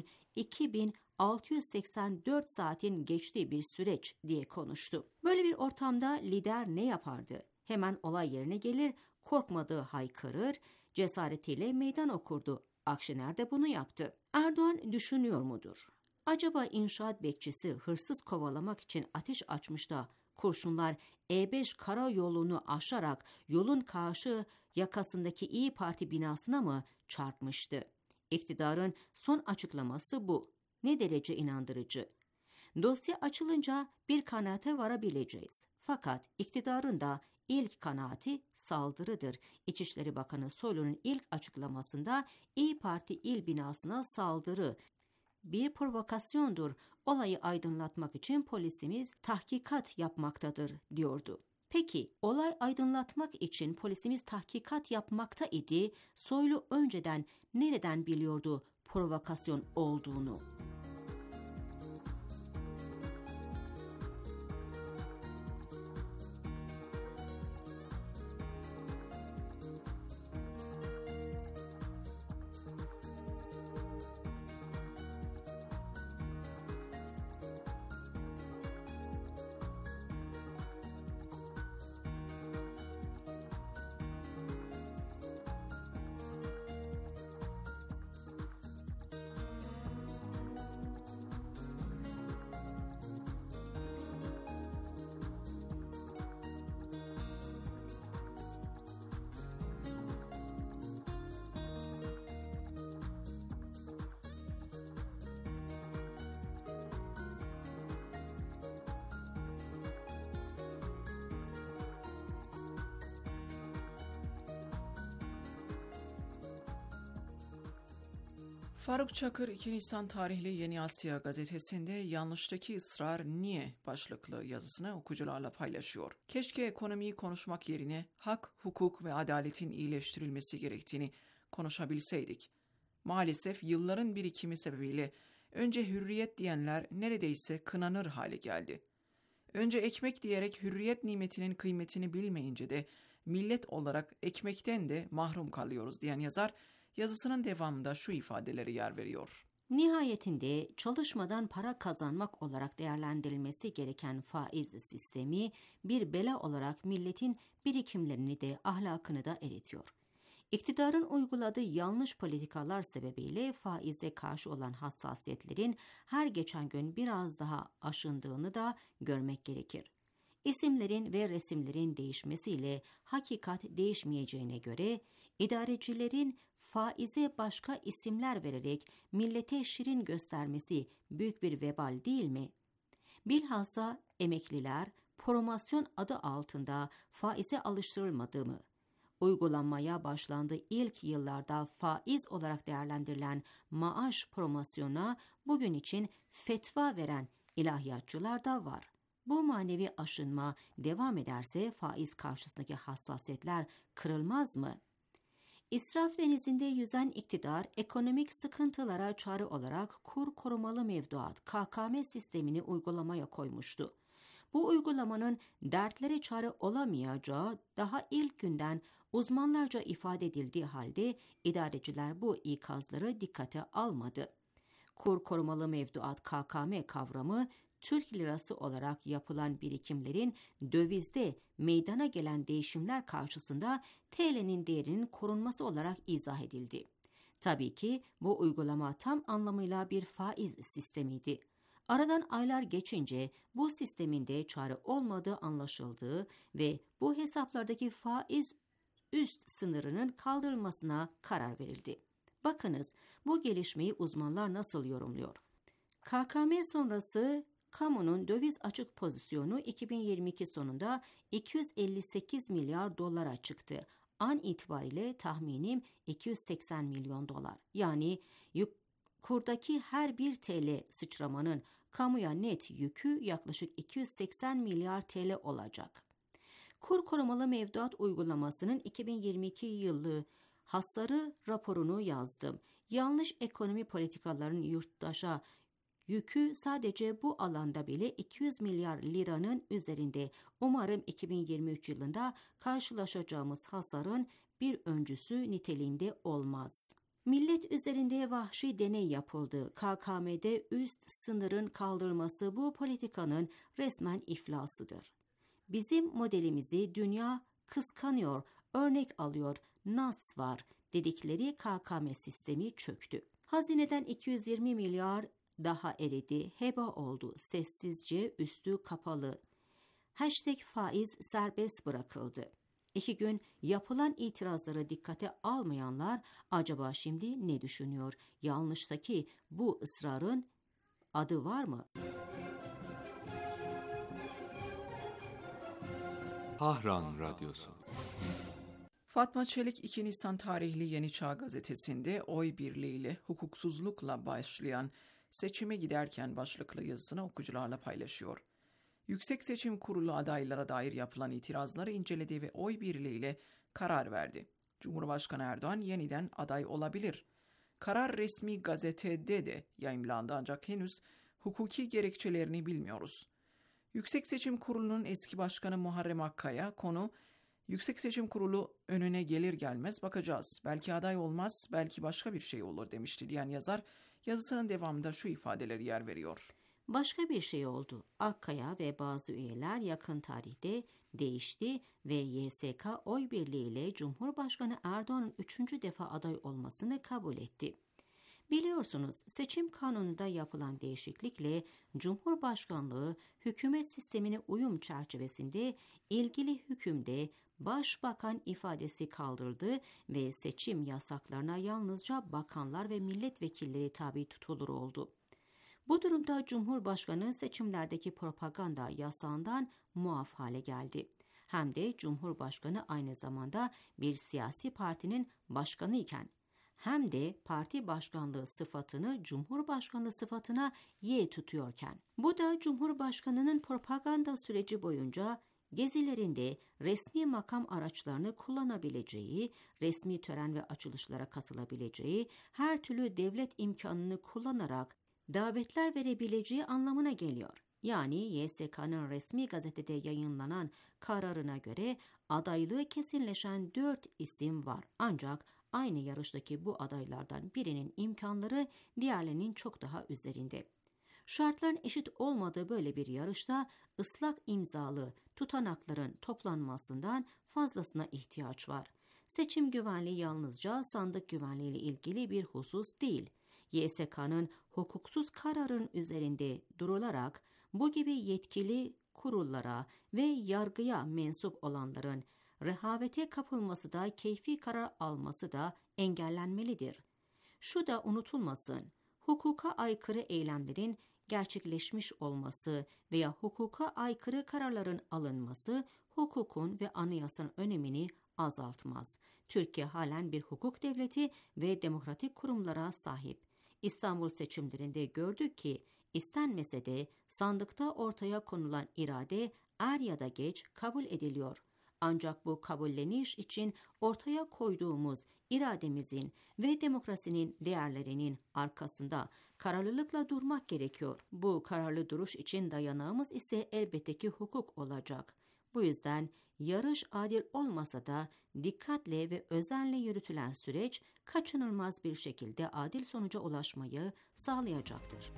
2684 saatin geçtiği bir süreç diye konuştu. Böyle bir ortamda lider ne yapardı? Hemen olay yerine gelir, korkmadığı haykırır, cesaretiyle meydan okurdu. Akşener de bunu yaptı. Erdoğan düşünüyor mudur? Acaba inşaat bekçisi hırsız kovalamak için ateş açmış da kurşunlar E5 karayolunu aşarak yolun karşı yakasındaki İyi Parti binasına mı çarpmıştı? İktidarın son açıklaması bu. Ne derece inandırıcı? Dosya açılınca bir kanaate varabileceğiz. Fakat iktidarın da ilk kanaati saldırıdır. İçişleri Bakanı Soylu'nun ilk açıklamasında İyi Parti il binasına saldırı bir provokasyondur. Olayı aydınlatmak için polisimiz tahkikat yapmaktadır diyordu. Peki olay aydınlatmak için polisimiz tahkikat yapmakta idi. Soylu önceden nereden biliyordu provokasyon olduğunu? Faruk Çakır 2 Nisan tarihli Yeni Asya gazetesinde "Yanlıştaki ısrar niye?" başlıklı yazısını okuyucularla paylaşıyor. Keşke ekonomiyi konuşmak yerine hak, hukuk ve adaletin iyileştirilmesi gerektiğini konuşabilseydik. Maalesef yılların birikimi sebebiyle önce hürriyet diyenler neredeyse kınanır hale geldi. Önce ekmek diyerek hürriyet nimetinin kıymetini bilmeyince de millet olarak ekmekten de mahrum kalıyoruz diyen yazar, yazısının devamında şu ifadeleri yer veriyor. Nihayetinde çalışmadan para kazanmak olarak değerlendirilmesi gereken faiz sistemi bir bela olarak milletin birikimlerini de ahlakını da eritiyor. İktidarın uyguladığı yanlış politikalar sebebiyle faize karşı olan hassasiyetlerin her geçen gün biraz daha aşındığını da görmek gerekir. İsimlerin ve resimlerin değişmesiyle hakikat değişmeyeceğine göre idarecilerin faize başka isimler vererek millete şirin göstermesi büyük bir vebal değil mi? Bilhassa emekliler promosyon adı altında faize alıştırılmadı mı? Uygulanmaya başlandığı ilk yıllarda faiz olarak değerlendirilen maaş promosyona bugün için fetva veren ilahiyatçılar da var. Bu manevi aşınma devam ederse faiz karşısındaki hassasiyetler kırılmaz mı? İsraf denizinde yüzen iktidar ekonomik sıkıntılara çare olarak kur korumalı mevduat KKM sistemini uygulamaya koymuştu. Bu uygulamanın dertlere çare olamayacağı daha ilk günden uzmanlarca ifade edildiği halde idareciler bu ikazları dikkate almadı. Kur korumalı mevduat KKM kavramı Türk lirası olarak yapılan birikimlerin dövizde meydana gelen değişimler karşısında TL'nin değerinin korunması olarak izah edildi. Tabii ki bu uygulama tam anlamıyla bir faiz sistemiydi. Aradan aylar geçince bu sistemin de çare olmadığı anlaşıldı ve bu hesaplardaki faiz üst sınırının kaldırılmasına karar verildi. Bakınız bu gelişmeyi uzmanlar nasıl yorumluyor? KKM sonrası kamunun döviz açık pozisyonu 2022 sonunda 258 milyar dolara çıktı. An itibariyle tahminim 280 milyon dolar. Yani kurdaki her bir TL sıçramanın kamuya net yükü yaklaşık 280 milyar TL olacak. Kur korumalı mevduat uygulamasının 2022 yılı hasarı raporunu yazdım. Yanlış ekonomi politikalarının yurttaşa yükü sadece bu alanda bile 200 milyar liranın üzerinde. Umarım 2023 yılında karşılaşacağımız hasarın bir öncüsü niteliğinde olmaz. Millet üzerinde vahşi deney yapıldı. KKM'de üst sınırın kaldırılması bu politikanın resmen iflasıdır. Bizim modelimizi dünya kıskanıyor, örnek alıyor, nas var dedikleri KKM sistemi çöktü. Hazineden 220 milyar daha eridi, heba oldu, sessizce üstü kapalı. #faiz serbest bırakıldı. 2 gün yapılan itirazları dikkate almayanlar acaba şimdi ne düşünüyor? Yanlıştaki bu ısrarın adı var mı? Tahran Radyosu. Fatma Çelik 2 Nisan tarihli Yeni Çağ gazetesinde oy birliğiyle hukuksuzlukla başlayan seçime giderken başlıklı yazısını okuyucularla paylaşıyor. Yüksek Seçim Kurulu adaylara dair yapılan itirazları inceledi ve oy birliğiyle karar verdi. Cumhurbaşkanı Erdoğan yeniden aday olabilir. Karar resmi gazetede de yayımlandı ancak henüz hukuki gerekçelerini bilmiyoruz. Yüksek Seçim Kurulu'nun eski başkanı Muharrem Akkaya konu Yüksek Seçim Kurulu önüne gelir gelmez bakacağız. Belki aday olmaz, belki başka bir şey olur demişti diyen yazar yazısının devamında şu ifadeleri yer veriyor. Başka bir şey oldu. Akkaya ve bazı üyeler yakın tarihte değişti ve YSK oy birliğiyle Cumhurbaşkanı Erdoğan'ın 3. defa aday olmasını kabul etti. Biliyorsunuz seçim kanununda yapılan değişiklikle Cumhurbaşkanlığı hükümet sistemine uyum çerçevesinde ilgili hükümde başbakan ifadesi kaldırıldı ve seçim yasaklarına yalnızca bakanlar ve milletvekilleri tabi tutulur oldu. Bu durumda Cumhurbaşkanı seçimlerdeki propaganda yasağından muaf hale geldi. Hem de Cumhurbaşkanı aynı zamanda bir siyasi partinin başkanı iken hem de parti başkanlığı sıfatını Cumhurbaşkanlığı sıfatına tutuyorken. Bu da Cumhurbaşkanının propaganda süreci boyunca gezilerinde resmi makam araçlarını kullanabileceği, resmi tören ve açılışlara katılabileceği, her türlü devlet imkanını kullanarak davetler verebileceği anlamına geliyor. Yani YSK'nın resmi gazetede yayınlanan kararına göre adaylığı kesinleşen 4 isim var. Ancak aynı yarıştaki bu adaylardan birinin imkanları diğerlerinin çok daha üzerinde. Şartların eşit olmadığı böyle bir yarışta ıslak imzalı tutanakların toplanmasından fazlasına ihtiyaç var. Seçim güvenliği yalnızca sandık güvenliği ile ilgili bir husus değil. YSK'nın hukuksuz kararın üzerinde durularak bu gibi yetkili kurullara ve yargıya mensup olanların rehavete kapılması da keyfi karar alması da engellenmelidir. Şu da unutulmasın, hukuka aykırı eylemlerin gerçekleşmiş olması veya hukuka aykırı kararların alınması hukukun ve anayasanın önemini azaltmaz. Türkiye halen bir hukuk devleti ve demokratik kurumlara sahip. İstanbul seçimlerinde gördük ki istenmese de sandıkta ortaya konulan irade er ya da geç kabul ediliyor. Ancak bu kabulleniş için ortaya koyduğumuz irademizin ve demokrasinin değerlerinin arkasında kararlılıkla durmak gerekiyor. Bu kararlı duruş için dayanağımız ise elbette ki hukuk olacak. Bu yüzden yarış adil olmasa da dikkatle ve özenle yürütülen süreç kaçınılmaz bir şekilde adil sonuca ulaşmayı sağlayacaktır.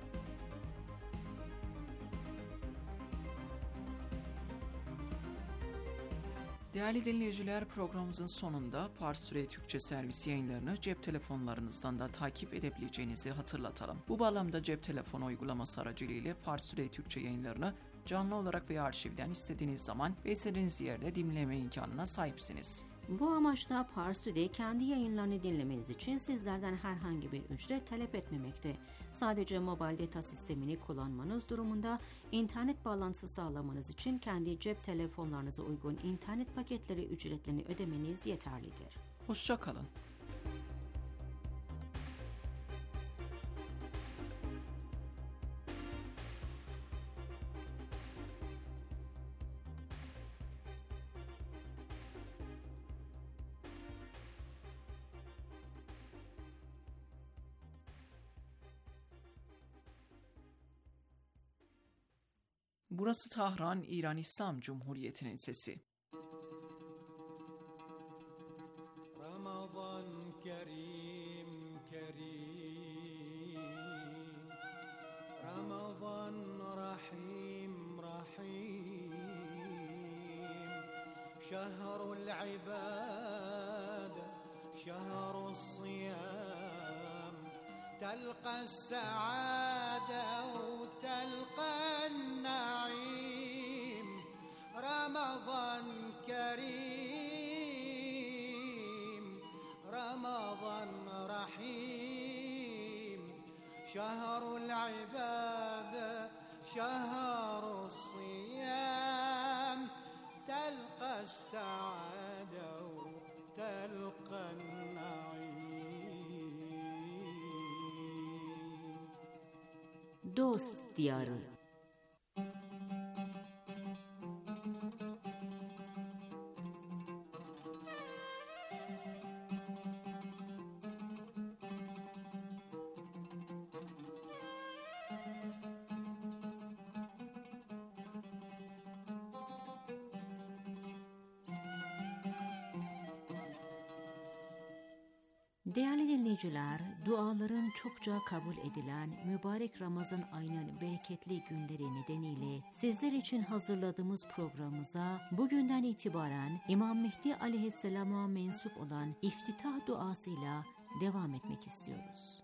Değerli dinleyiciler, programımızın sonunda Pars Süre Türkçe servis yayınlarını cep telefonlarınızdan da takip edebileceğinizi hatırlatalım. Bu bağlamda cep telefonu uygulaması aracılığıyla Pars Süre Türkçe yayınlarını canlı olarak veya arşivden istediğiniz zaman ve istediğiniz yerde dinleme imkanına sahipsiniz. Bu amaçla Parsu'de kendi yayınlarını dinlemeniz için sizlerden herhangi bir ücret talep etmemekte. Sadece mobil data sistemini kullanmanız durumunda internet bağlantısı sağlamanız için kendi cep telefonlarınıza uygun internet paketleri ücretlerini ödemeniz yeterlidir. Hoşça kalın. Burası Tahran, İran İslam Cumhuriyeti'nin sesi. Ramazan kerim kerim, Ramazan rahim rahim, şehrul ibad, şehrul siyam, telqa saade ve telqa النعيم رمضان كريم رمضان رحيم شهر العبادة شهر الصيام تلقى السعادة وتلقى النعيم. Dost Diyarı. Değerli dinleyiciler, duaların çokça kabul edilen mübarek Ramazan ayının bereketli günleri nedeniyle sizler için hazırladığımız programımıza bugünden itibaren İmam Mehdi aleyhisselama mensup olan iftitah duasıyla devam etmek istiyoruz.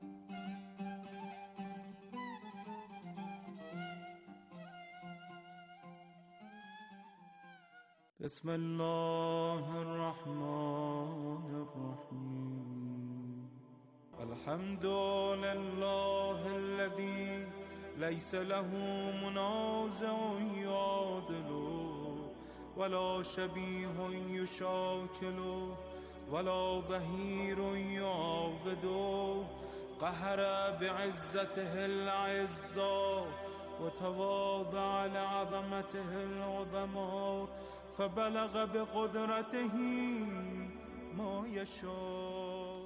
Bismillahirrahmanirrahim. الحمد لله الذي ليس له منازع يعادل ولا شبيه يشاكل ولا ظهير يعاضد قهر بعزته العزا وتواضع لعظمته العظمى فبلغ بقدرته ما يشاء.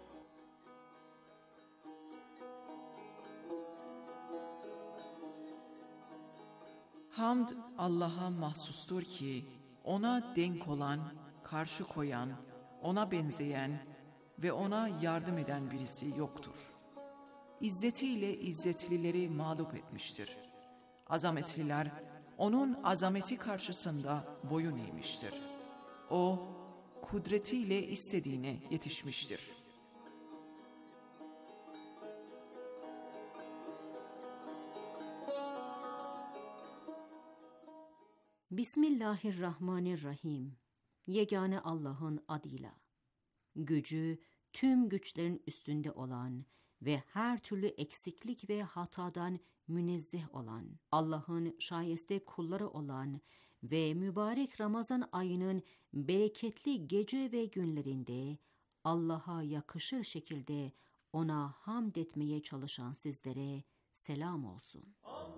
Hamd Allah'a mahsustur ki ona denk olan, karşı koyan, ona benzeyen ve ona yardım eden birisi yoktur. İzzetiyle izzetlileri mağlup etmiştir. Azametliler onun azameti karşısında boyun eğmiştir. O kudretiyle istediğine yetişmiştir. Bismillahirrahmanirrahim. Yegane Allah'ın adıyla. Gücü tüm güçlerin üstünde olan ve her türlü eksiklik ve hatadan münezzeh olan, Allah'ın şayeste kulları olan ve mübarek Ramazan ayının bereketli gece ve günlerinde Allah'a yakışır şekilde ona hamd etmeye çalışan sizlere selam olsun.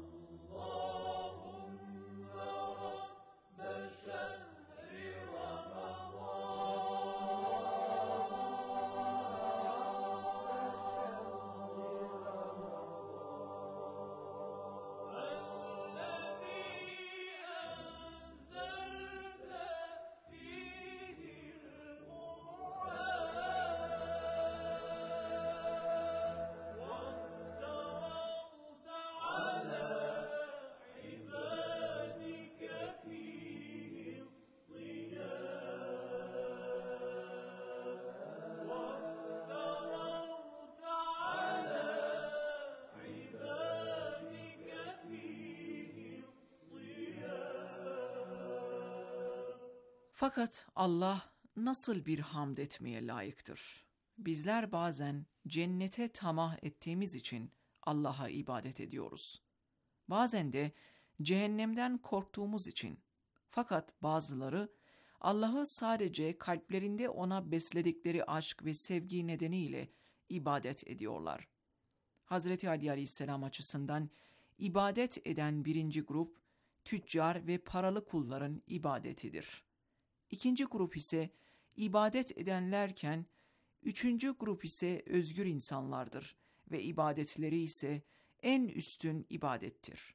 Fakat Allah nasıl bir hamd etmeye layıktır? Bizler bazen cennete tamah ettiğimiz için Allah'a ibadet ediyoruz. Bazen de cehennemden korktuğumuz için. Fakat bazıları Allah'ı sadece kalplerinde ona besledikleri aşk ve sevgi nedeniyle ibadet ediyorlar. Hazreti Ali Aleyhisselam açısından ibadet eden birinci grup, tüccar ve paralı kulların ibadetidir. İkinci grup ise ibadet edenlerken, üçüncü grup ise özgür insanlardır ve ibadetleri ise en üstün ibadettir.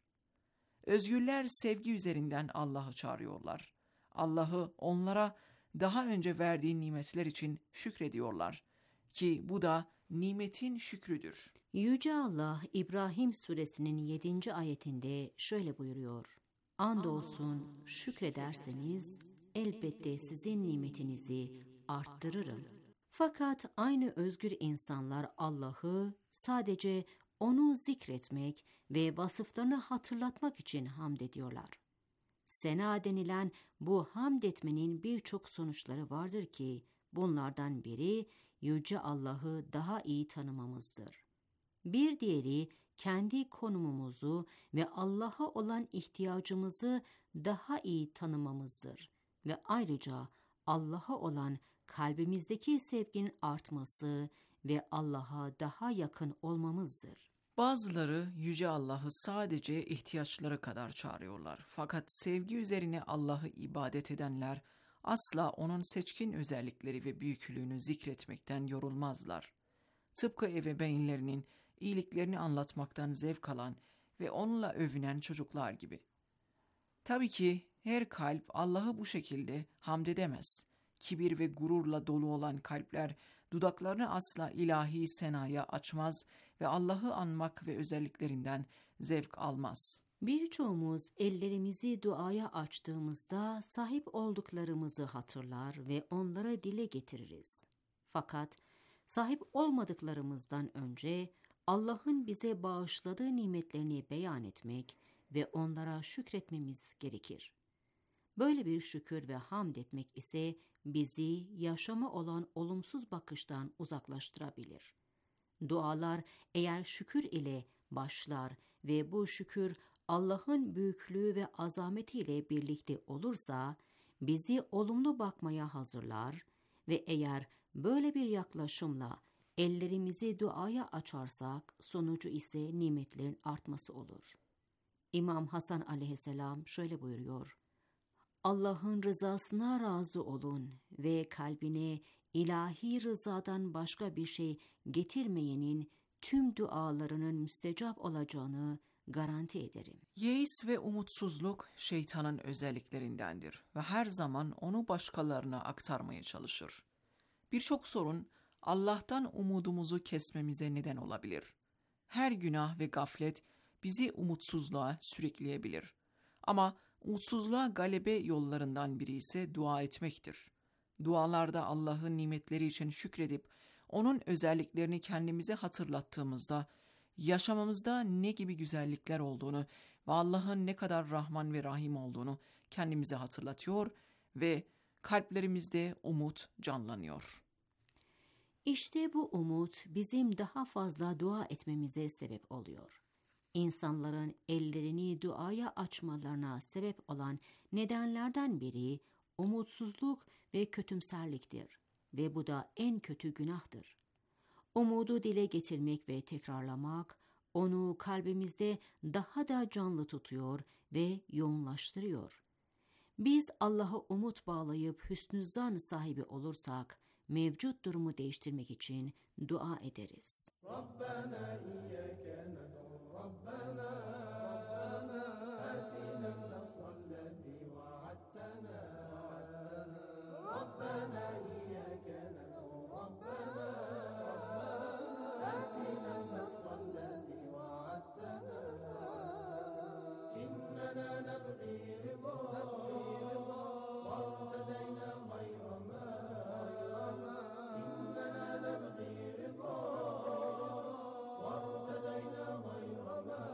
Özgürler sevgi üzerinden Allah'ı çağırıyorlar. Allah'ı onlara daha önce verdiği nimetler için şükrediyorlar ki bu da nimetin şükrüdür. Yüce Allah İbrahim suresinin 7. ayetinde şöyle buyuruyor: Andolsun şükrederseniz elbette sizin nimetinizi arttırırım. Fakat aynı özgür insanlar Allah'ı sadece onu zikretmek ve vasıflarını hatırlatmak için hamd ediyorlar. Sena denilen bu hamd etmenin birçok sonuçları vardır ki bunlardan biri Yüce Allah'ı daha iyi tanımamızdır. Bir diğeri kendi konumumuzu ve Allah'a olan ihtiyacımızı daha iyi tanımamızdır ve ayrıca Allah'a olan kalbimizdeki sevginin artması ve Allah'a daha yakın olmamızdır. Bazıları Yüce Allah'ı sadece ihtiyaçları kadar çağırıyorlar. Fakat sevgi üzerine Allah'ı ibadet edenler asla onun seçkin özellikleri ve büyüklüğünü zikretmekten yorulmazlar. Tıpkı ebeveynlerinin iyiliklerini anlatmaktan zevk alan ve onunla övünen çocuklar gibi. Tabii ki her kalp Allah'ı bu şekilde hamd edemez. Kibir ve gururla dolu olan kalpler dudaklarını asla ilahi senaya açmaz ve Allah'ı anmak ve özelliklerinden zevk almaz. Birçoğumuz ellerimizi duaya açtığımızda sahip olduklarımızı hatırlar ve onlara dile getiririz. Fakat sahip olmadıklarımızdan önce Allah'ın bize bağışladığı nimetlerini beyan etmek ve onlara şükretmemiz gerekir. Böyle bir şükür ve hamd etmek ise bizi yaşama olan olumsuz bakıştan uzaklaştırabilir. Dualar eğer şükür ile başlar ve bu şükür Allah'ın büyüklüğü ve azametiyle birlikte olursa bizi olumlu bakmaya hazırlar ve eğer böyle bir yaklaşımla ellerimizi duaya açarsak sonucu ise nimetlerin artması olur. İmam Hasan aleyhisselam şöyle buyuruyor: Allah'ın rızasına razı olun ve kalbine ilahi rızadan başka bir şey getirmeyenin tüm dualarının müstecap olacağını garanti ederim. Yeis ve umutsuzluk şeytanın özelliklerindendir ve her zaman onu başkalarına aktarmaya çalışır. Birçok sorun Allah'tan umudumuzu kesmemize neden olabilir. Her günah ve gaflet bizi umutsuzluğa sürükleyebilir. Ama umutsuzluğa galebe yollarından biri ise dua etmektir. Dualarda Allah'ın nimetleri için şükredip onun özelliklerini kendimize hatırlattığımızda yaşamamızda ne gibi güzellikler olduğunu ve Allah'ın ne kadar Rahman ve Rahim olduğunu kendimize hatırlatıyor ve kalplerimizde umut canlanıyor. İşte bu umut bizim daha fazla dua etmemize sebep oluyor. İnsanların ellerini duaya açmalarına sebep olan nedenlerden biri umutsuzluk ve kötümserliktir ve bu da en kötü günahtır. Umudu dile getirmek ve tekrarlamak onu kalbimizde daha da canlı tutuyor ve yoğunlaştırıyor. Biz Allah'a umut bağlayıp hüsnü zan sahibi olursak mevcut durumu değiştirmek için dua ederiz. Rabbena iyyake ned'u Rabbena atina an-nasrallezî va'adtana Rabbena iyyake ned'u Rabbena atina an-nasrallezî va'adtana innena nebgî rıdâ وَاقْتَدَيْنَا غَيْرَ مَا إِنَّنَا نَبْغِي رِضَا وَاقْتَدَيْنَا غَيْرَ مَا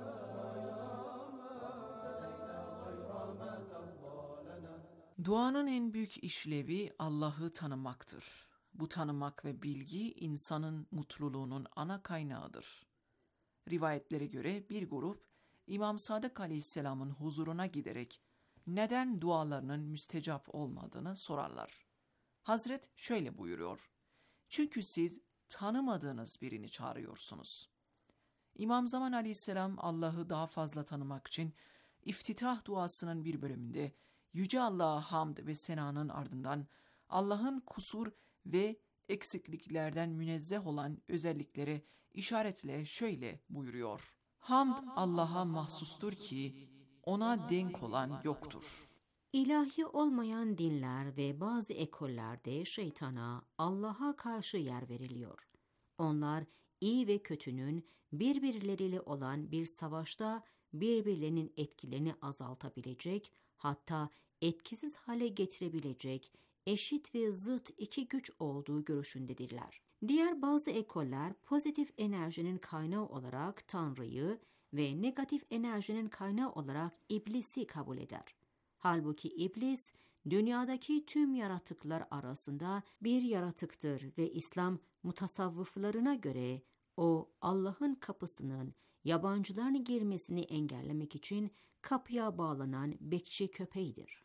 تَرْضَى لَنَا. Duanın en büyük işlevi Allah'ı tanımaktır. Bu tanımak ve bilgi insanın mutluluğunun ana kaynağıdır. Rivayetlere göre bir grup İmam Sadık Aleyhisselam'ın huzuruna giderek neden dualarının müstecap olmadığını sorarlar. Hazret şöyle buyuruyor: çünkü siz tanımadığınız birini çağırıyorsunuz. İmam Zaman Aleyhisselam Allah'ı daha fazla tanımak için iftitah duasının bir bölümünde Yüce Allah'a hamd ve senanın ardından Allah'ın kusur ve eksikliklerden münezzeh olan özelliklere işaretle şöyle buyuruyor: hamd Allah'a mahsustur ki ona denk olan yoktur. İlahi olmayan dinler ve bazı ekollerde şeytana, Allah'a karşı yer veriliyor. Onlar iyi ve kötünün birbirleriyle olan bir savaşta birbirlerinin etkilerini azaltabilecek, hatta etkisiz hale getirebilecek eşit ve zıt iki güç olduğu görüşündedirler. Diğer bazı ekoller pozitif enerjinin kaynağı olarak Tanrı'yı ve negatif enerjinin kaynağı olarak iblisi kabul eder. Halbuki iblis, dünyadaki tüm yaratıklar arasında bir yaratıktır ve İslam mutasavvıflarına göre o Allah'ın kapısının yabancıların girmesini engellemek için kapıya bağlanan bekçi köpeğidir.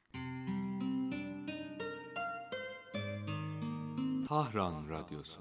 Tahran Radyosu.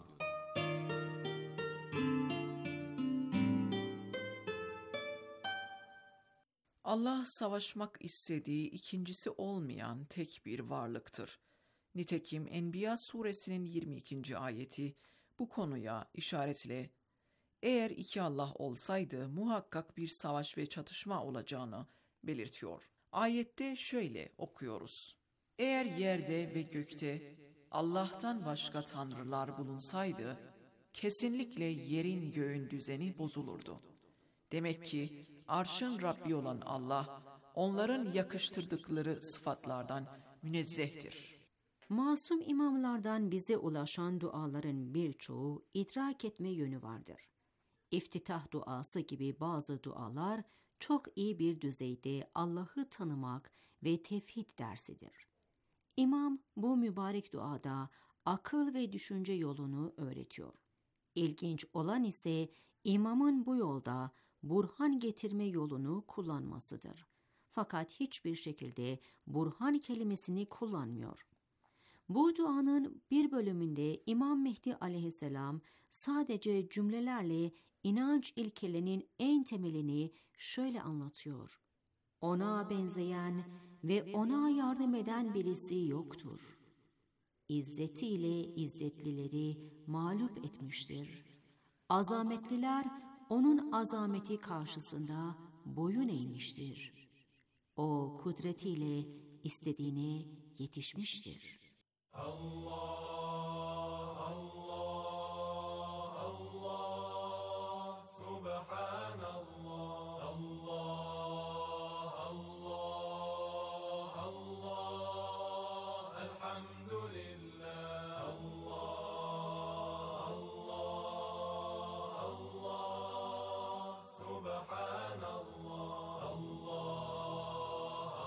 Allah savaşmak istediği ikincisi olmayan tek bir varlıktır. Nitekim Enbiya suresinin 22. ayeti bu konuya işaretle eğer iki Allah olsaydı muhakkak bir savaş ve çatışma olacağını belirtiyor. Ayette şöyle okuyoruz: eğer yerde ve gökte Allah'tan başka tanrılar bulunsaydı kesinlikle yerin göğün düzeni bozulurdu. Demek ki arşın Rabbi olan Allah onların yakıştırdıkları sıfatlardan münezzehtir. Masum imamlardan bize ulaşan duaların birçoğu idrak etme yönü vardır. İftitah duası gibi bazı dualar çok iyi bir düzeyde Allah'ı tanımak ve tevhid dersidir. İmam bu mübarek duada akıl ve düşünce yolunu öğretiyor. İlginç olan ise imamın bu yolda burhan getirme yolunu kullanmasıdır. Fakat hiçbir şekilde burhan kelimesini kullanmıyor. Bu duanın bir bölümünde İmam Mehdi aleyhisselam sadece cümlelerle inanç ilkelerinin en temelini şöyle anlatıyor: ona benzeyen ve ona yardım eden birisi yoktur. İzzetiyle izzetlileri mağlup etmiştir. Azametliler onun azameti karşısında boyun eğmiştir. O kudretiyle istediğine yetişmiştir. Allah, Allah, Allah, Subhanallah, Allah, Allah, Allah, Elhamdülillah, Allah, Allah, Allah, Subhanallah, Allah,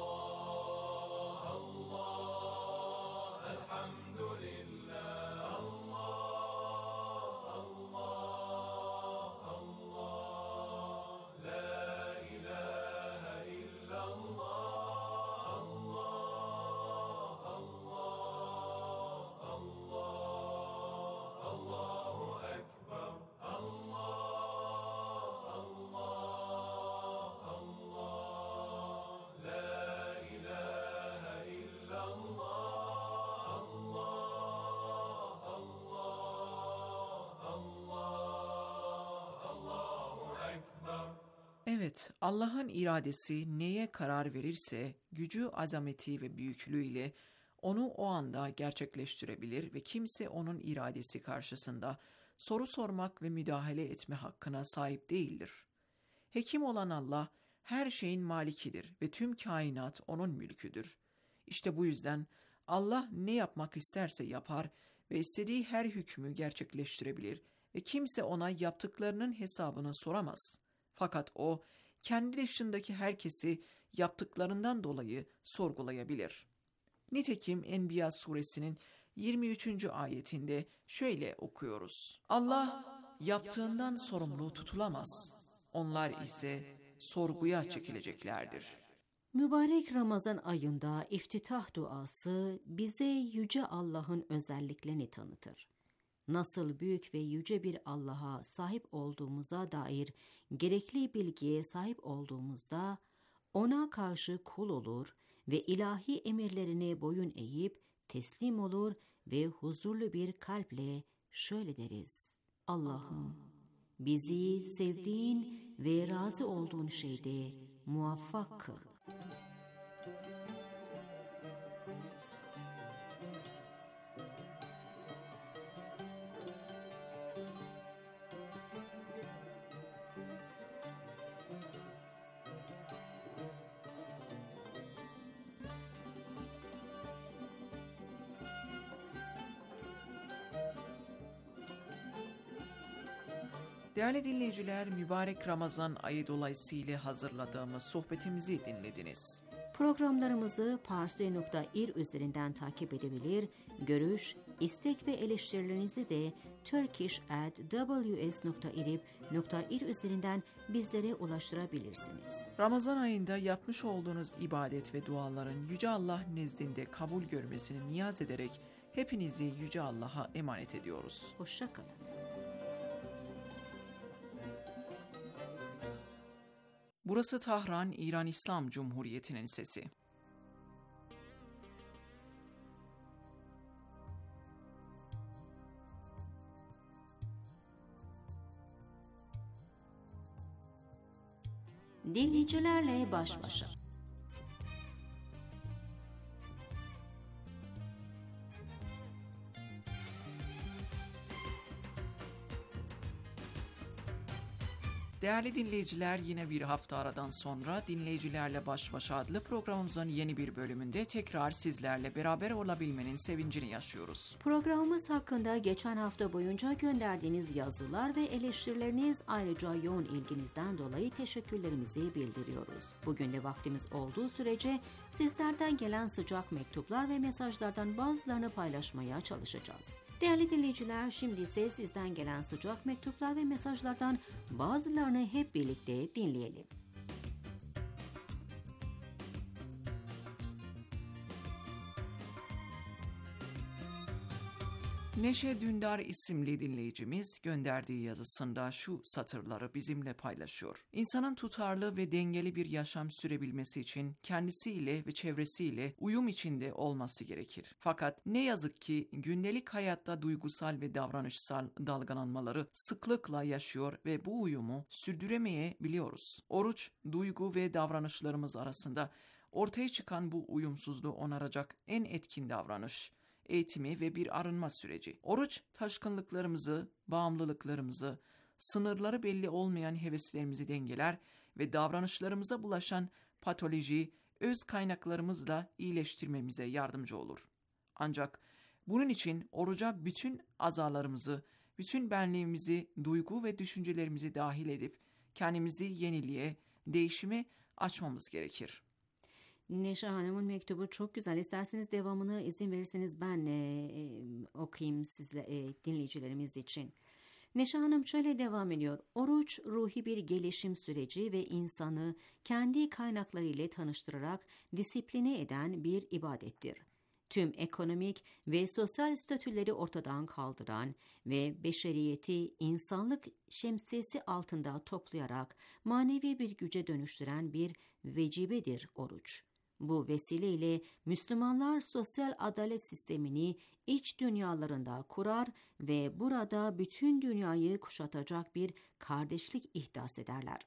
Allah, Elhamdülillah, Allah, Allah, Allah, La ilahe illallah, Allah, Allah, Allah, Allahu Ekber, Allah, Allah, Allah, La ilahe illallah, Allah, Allah, Allahu Ekber. Evet, Allah'ın iradesi neye karar verirse gücü, azameti ve büyüklüğüyle onu o anda gerçekleştirebilir ve kimse onun iradesi karşısında soru sormak ve müdahale etme hakkına sahip değildir. Hekim olan Allah her şeyin malikidir ve tüm kainat onun mülküdür. İşte bu yüzden Allah ne yapmak isterse yapar ve istediği her hükmü gerçekleştirebilir ve kimse ona yaptıklarının hesabını soramaz. Fakat o, kendi dışındaki herkesi yaptıklarından dolayı sorgulayabilir. Nitekim Enbiya suresinin 23. ayetinde şöyle okuyoruz. Allah yaptığından sorumlu tutulamaz. Onlar ise sorguya çekileceklerdir. Mübarek Ramazan ayında iftitah duası bize Yüce Allah'ın özelliklerini tanıtır. Nasıl büyük ve yüce bir Allah'a sahip olduğumuza dair gerekli bilgiye sahip olduğumuzda ona karşı kul olur ve ilahi emirlerine boyun eğip teslim olur ve huzurlu bir kalple şöyle deriz. Allah'ım bizi sevdiğin ve razı olduğun şeyde muvaffak kıl. Değerli dinleyiciler, mübarek Ramazan ayı dolayısıyla hazırladığımız sohbetimizi dinlediniz. Programlarımızı parsi.ir üzerinden takip edebilir, görüş, istek ve eleştirilerinizi de turkish@ws.irib.ir üzerinden bizlere ulaştırabilirsiniz. Ramazan ayında yapmış olduğunuz ibadet ve duaların Yüce Allah nezdinde kabul görmesini niyaz ederek hepinizi Yüce Allah'a emanet ediyoruz. Hoşça kalın. Burası Tahran, İran İslam Cumhuriyeti'nin sesi. Dinleyicilerle baş başa. Değerli dinleyiciler, yine bir hafta aradan sonra Dinleyicilerle Baş Başa adlı programımızın yeni bir bölümünde tekrar sizlerle beraber olabilmenin sevincini yaşıyoruz. Programımız hakkında geçen hafta boyunca gönderdiğiniz yazılar ve eleştirileriniz, ayrıca yoğun ilginizden dolayı teşekkürlerimizi bildiriyoruz. Bugün de vaktimiz olduğu sürece sizlerden gelen sıcak mektuplar ve mesajlardan bazılarını paylaşmaya çalışacağız. Değerli dinleyiciler, şimdi ise sizden gelen sıcak mektuplar ve mesajlardan bazılarını hep birlikte dinleyelim. Neşe Dündar isimli dinleyicimiz gönderdiği yazısında şu satırları bizimle paylaşıyor. İnsanın tutarlı ve dengeli bir yaşam sürebilmesi için kendisiyle ve çevresiyle uyum içinde olması gerekir. Fakat ne yazık ki gündelik hayatta duygusal ve davranışsal dalgalanmaları sıklıkla yaşıyor ve bu uyumu sürdüremeyebiliyoruz. Oruç, duygu ve davranışlarımız arasında ortaya çıkan bu uyumsuzluğu onaracak en etkin davranış, eğitimi ve bir arınma süreci. Oruç, taşkınlıklarımızı, bağımlılıklarımızı, sınırları belli olmayan heveslerimizi dengeler ve davranışlarımıza bulaşan patoloji, öz kaynaklarımızla iyileştirmemize yardımcı olur. Ancak bunun için oruca bütün azalarımızı, bütün benliğimizi, duygu ve düşüncelerimizi dahil edip kendimizi yeniliğe, değişime açmamız gerekir. Neşe Hanım'ın mektubu çok güzel. İsterseniz devamını izin verirseniz ben okuyayım sizle dinleyicilerimiz için. Neşe Hanım şöyle devam ediyor. Oruç ruhi bir gelişim süreci ve insanı kendi kaynakları ile tanıştırarak disipline eden bir ibadettir. Tüm ekonomik ve sosyal statüleri ortadan kaldıran ve beşeriyeti insanlık şemsiyesi altında toplayarak manevi bir güce dönüştüren bir vecibedir oruç. Bu vesileyle Müslümanlar sosyal adalet sistemini iç dünyalarında kurar ve burada bütün dünyayı kuşatacak bir kardeşlik ihdas ederler.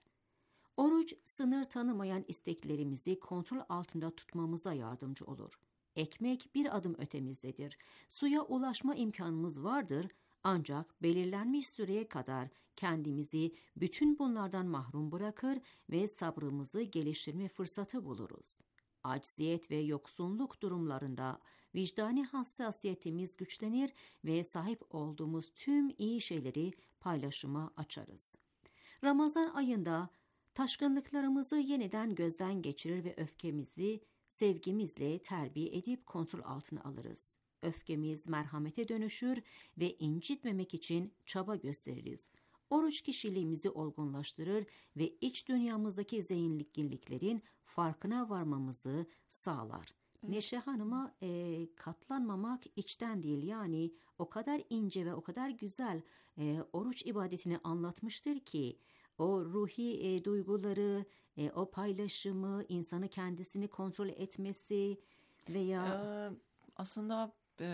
Oruç, sınır tanımayan isteklerimizi kontrol altında tutmamıza yardımcı olur. Ekmek bir adım ötemizdedir. Suya ulaşma imkanımız vardır ancak belirlenmiş süreye kadar kendimizi bütün bunlardan mahrum bırakır ve sabrımızı geliştirme fırsatı buluruz. Acziyet ve yoksunluk durumlarında vicdani hassasiyetimiz güçlenir ve sahip olduğumuz tüm iyi şeyleri paylaşıma açarız. Ramazan ayında taşkınlıklarımızı yeniden gözden geçirir ve öfkemizi sevgimizle terbiye edip kontrol altına alırız. Öfkemiz merhamete dönüşür ve incitmemek için çaba gösteririz. Oruç kişiliğimizi olgunlaştırır ve iç dünyamızdaki zenginliklerin farkına varmamızı sağlar. Neşe Hanım'a katlanmamak içten değil, yani o kadar ince ve o kadar güzel oruç ibadetini anlatmıştır ki o ruhi duyguları, o paylaşımı, insanı kendisini kontrol etmesi veya... Aslında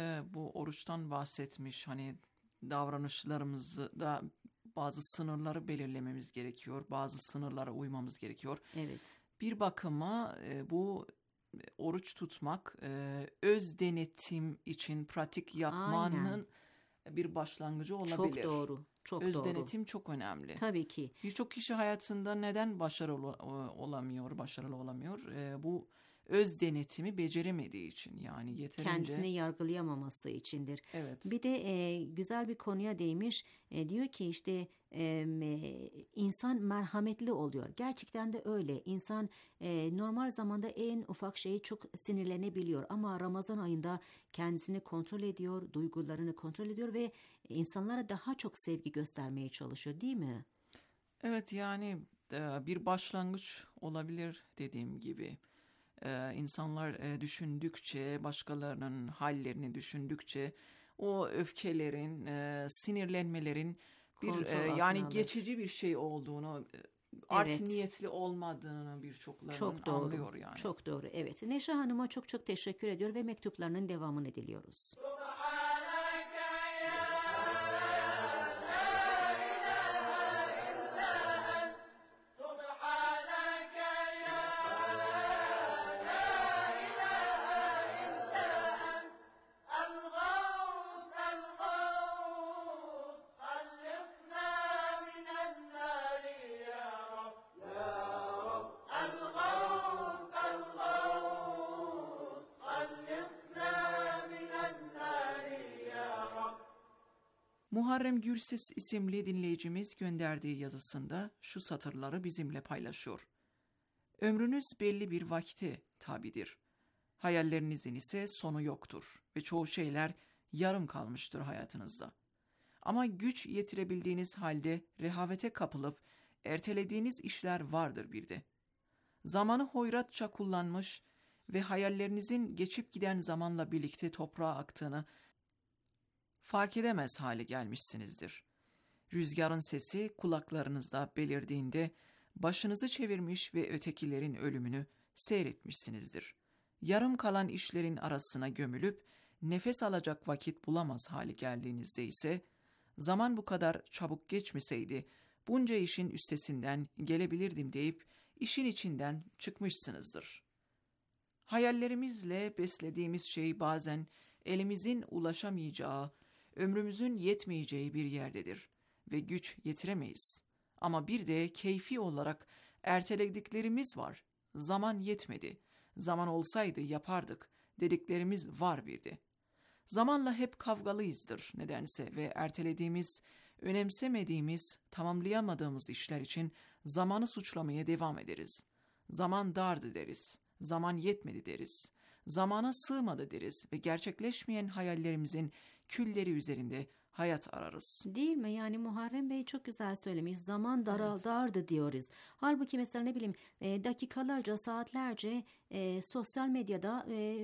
bu oruçtan bahsetmiş, hani davranışlarımızı da bazı sınırları belirlememiz gerekiyor, bazı sınırlara uymamız gerekiyor. Evet. Bir bakıma bu oruç tutmak öz denetim için pratik yapmanın bir başlangıcı olabilir. Çok doğru. Çok öz doğru. denetim çok önemli. Tabii ki. Birçok kişi hayatında neden başarılı olamıyor? Bu öz denetimi beceremediği için, yani yeterince... Kendisini yargılayamaması içindir. Evet. Bir de güzel bir konuya değmiş. Diyor ki işte insan merhametli oluyor. Gerçekten de öyle. İnsan normal zamanda en ufak şeyi çok sinirlenebiliyor. Ama Ramazan ayında kendisini kontrol ediyor, duygularını kontrol ediyor ve insanlara daha çok sevgi göstermeye çalışıyor, değil mi? Evet, yani bir başlangıç olabilir dediğim gibi. İnsanlar düşündükçe, başkalarının hallerini düşündükçe o öfkelerin, sinirlenmelerin bir yani geçici bir şey olduğunu, art niyetli olmadığını birçoklarının anlıyor yani. Çok doğru. Evet. Neşe Hanım'a çok çok teşekkür ediyor ve mektuplarının devamını diliyoruz. Muharrem Gürses isimli dinleyicimiz gönderdiği yazısında şu satırları bizimle paylaşıyor. Ömrünüz belli bir vakte tabidir. Hayallerinizin ise sonu yoktur ve çoğu şeyler yarım kalmıştır hayatınızda. Ama güç yetirebildiğiniz halde rehavete kapılıp ertelediğiniz işler vardır bir de. Zamanı hoyratça kullanmış ve hayallerinizin geçip giden zamanla birlikte toprağa aktığını fark edemez hale gelmişsinizdir. Rüzgarın sesi kulaklarınızda belirdiğinde başınızı çevirmiş ve ötekilerin ölümünü seyretmişsinizdir. Yarım kalan işlerin arasına gömülüp nefes alacak vakit bulamaz hale geldiğinizde ise, zaman bu kadar çabuk geçmeseydi bunca işin üstesinden gelebilirdim deyip işin içinden çıkmışsınızdır. Hayallerimizle beslediğimiz şey bazen elimizin ulaşamayacağı, ömrümüzün yetmeyeceği bir yerdedir ve güç yetiremeyiz. Ama bir de keyfi olarak ertelediklerimiz var. Zaman yetmedi. Zaman olsaydı yapardık dediklerimiz var bir de. Zamanla hep kavgalıyızdır nedense ve ertelediğimiz, önemsemediğimiz, tamamlayamadığımız işler için zamanı suçlamaya devam ederiz. Zaman dardı deriz, zaman yetmedi deriz, zamana sığmadı deriz ve gerçekleşmeyen hayallerimizin külleri üzerinde hayat ararız. Değil mi? Yani Muharrem Bey çok güzel söylemiş. Zaman daraldı diyoruz. Halbuki mesela ne bileyim dakikalarca, saatlerce sosyal medyada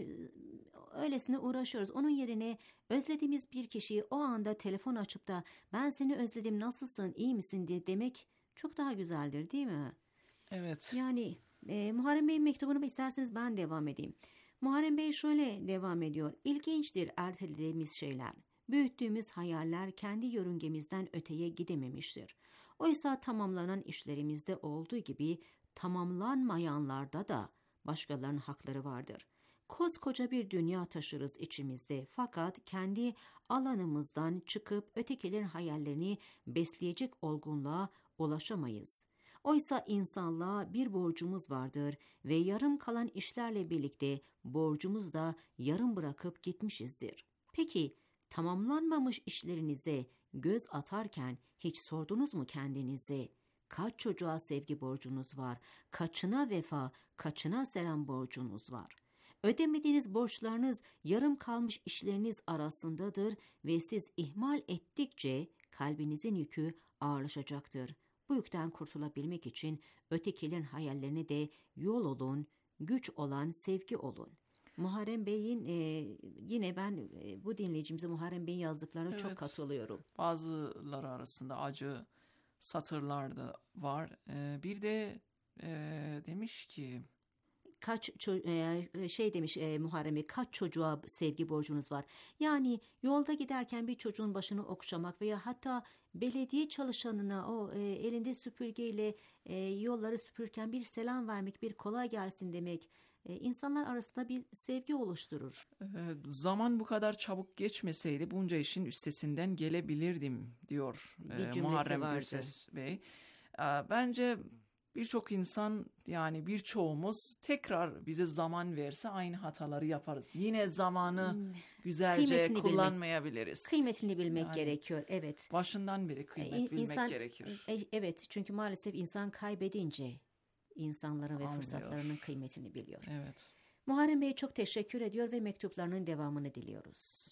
öylesine uğraşıyoruz. Onun yerine özlediğimiz bir kişiyi o anda telefon açıp da ben seni özledim, nasılsın, iyi misin diye demek çok daha güzeldir, değil mi? Evet. Yani Muharrem Bey'in mektubunu isterseniz ben devam edeyim. Muharrem Bey şöyle devam ediyor. İlginçtir ertelediğimiz şeyler. Büyüttüğümüz hayaller kendi yörüngemizden öteye gidememiştir. Oysa tamamlanan işlerimizde olduğu gibi tamamlanmayanlarda da başkalarının hakları vardır. Koskoca bir dünya taşırız içimizde fakat kendi alanımızdan çıkıp ötekilerin hayallerini besleyecek olgunluğa ulaşamayız. Oysa insanlığa bir borcumuz vardır ve yarım kalan işlerle birlikte borcumuzu da yarım bırakıp gitmişizdir. Peki tamamlanmamış işlerinize göz atarken hiç sordunuz mu kendinize? Kaç çocuğa sevgi borcunuz var? Kaçına vefa, kaçına selam borcunuz var? Ödemediğiniz borçlarınız yarım kalmış işleriniz arasındadır ve siz ihmal ettikçe kalbinizin yükü ağırlaşacaktır. Bu yükten kurtulabilmek için ötekilerin hayallerine de yol olun, güç olan sevgi olun. Muharrem Bey'in yine ben bu dinleyicimize Muharrem Bey'in yazdıklarına çok katılıyorum. Bazıları arasında acı satırlar da var. Bir de demiş ki demiş Muharrem Bey, kaç çocuğa sevgi borcunuz var? Yani yolda giderken bir çocuğun başını okşamak veya hatta belediye çalışanına o elinde süpürgeyle yolları süpürürken bir selam vermek, bir kolay gelsin demek insanlar arasında bir sevgi oluşturur. Zaman bu kadar çabuk geçmeseydi bunca işin üstesinden gelebilirdim diyor Muharrem Gürses Bey. Bence birçok insan, yani birçoğumuz tekrar bize zaman verse aynı hataları yaparız. Yine zamanı güzelce kullanmayabiliriz. Kıymetini bilmek gerekiyor, evet. Başından beri kıymet bilmek gerekir. Evet, çünkü maalesef insan kaybedince insanların ve fırsatlarının kıymetini biliyor. Evet. Muharrem Bey'e çok teşekkür ediyor ve mektuplarının devamını diliyoruz.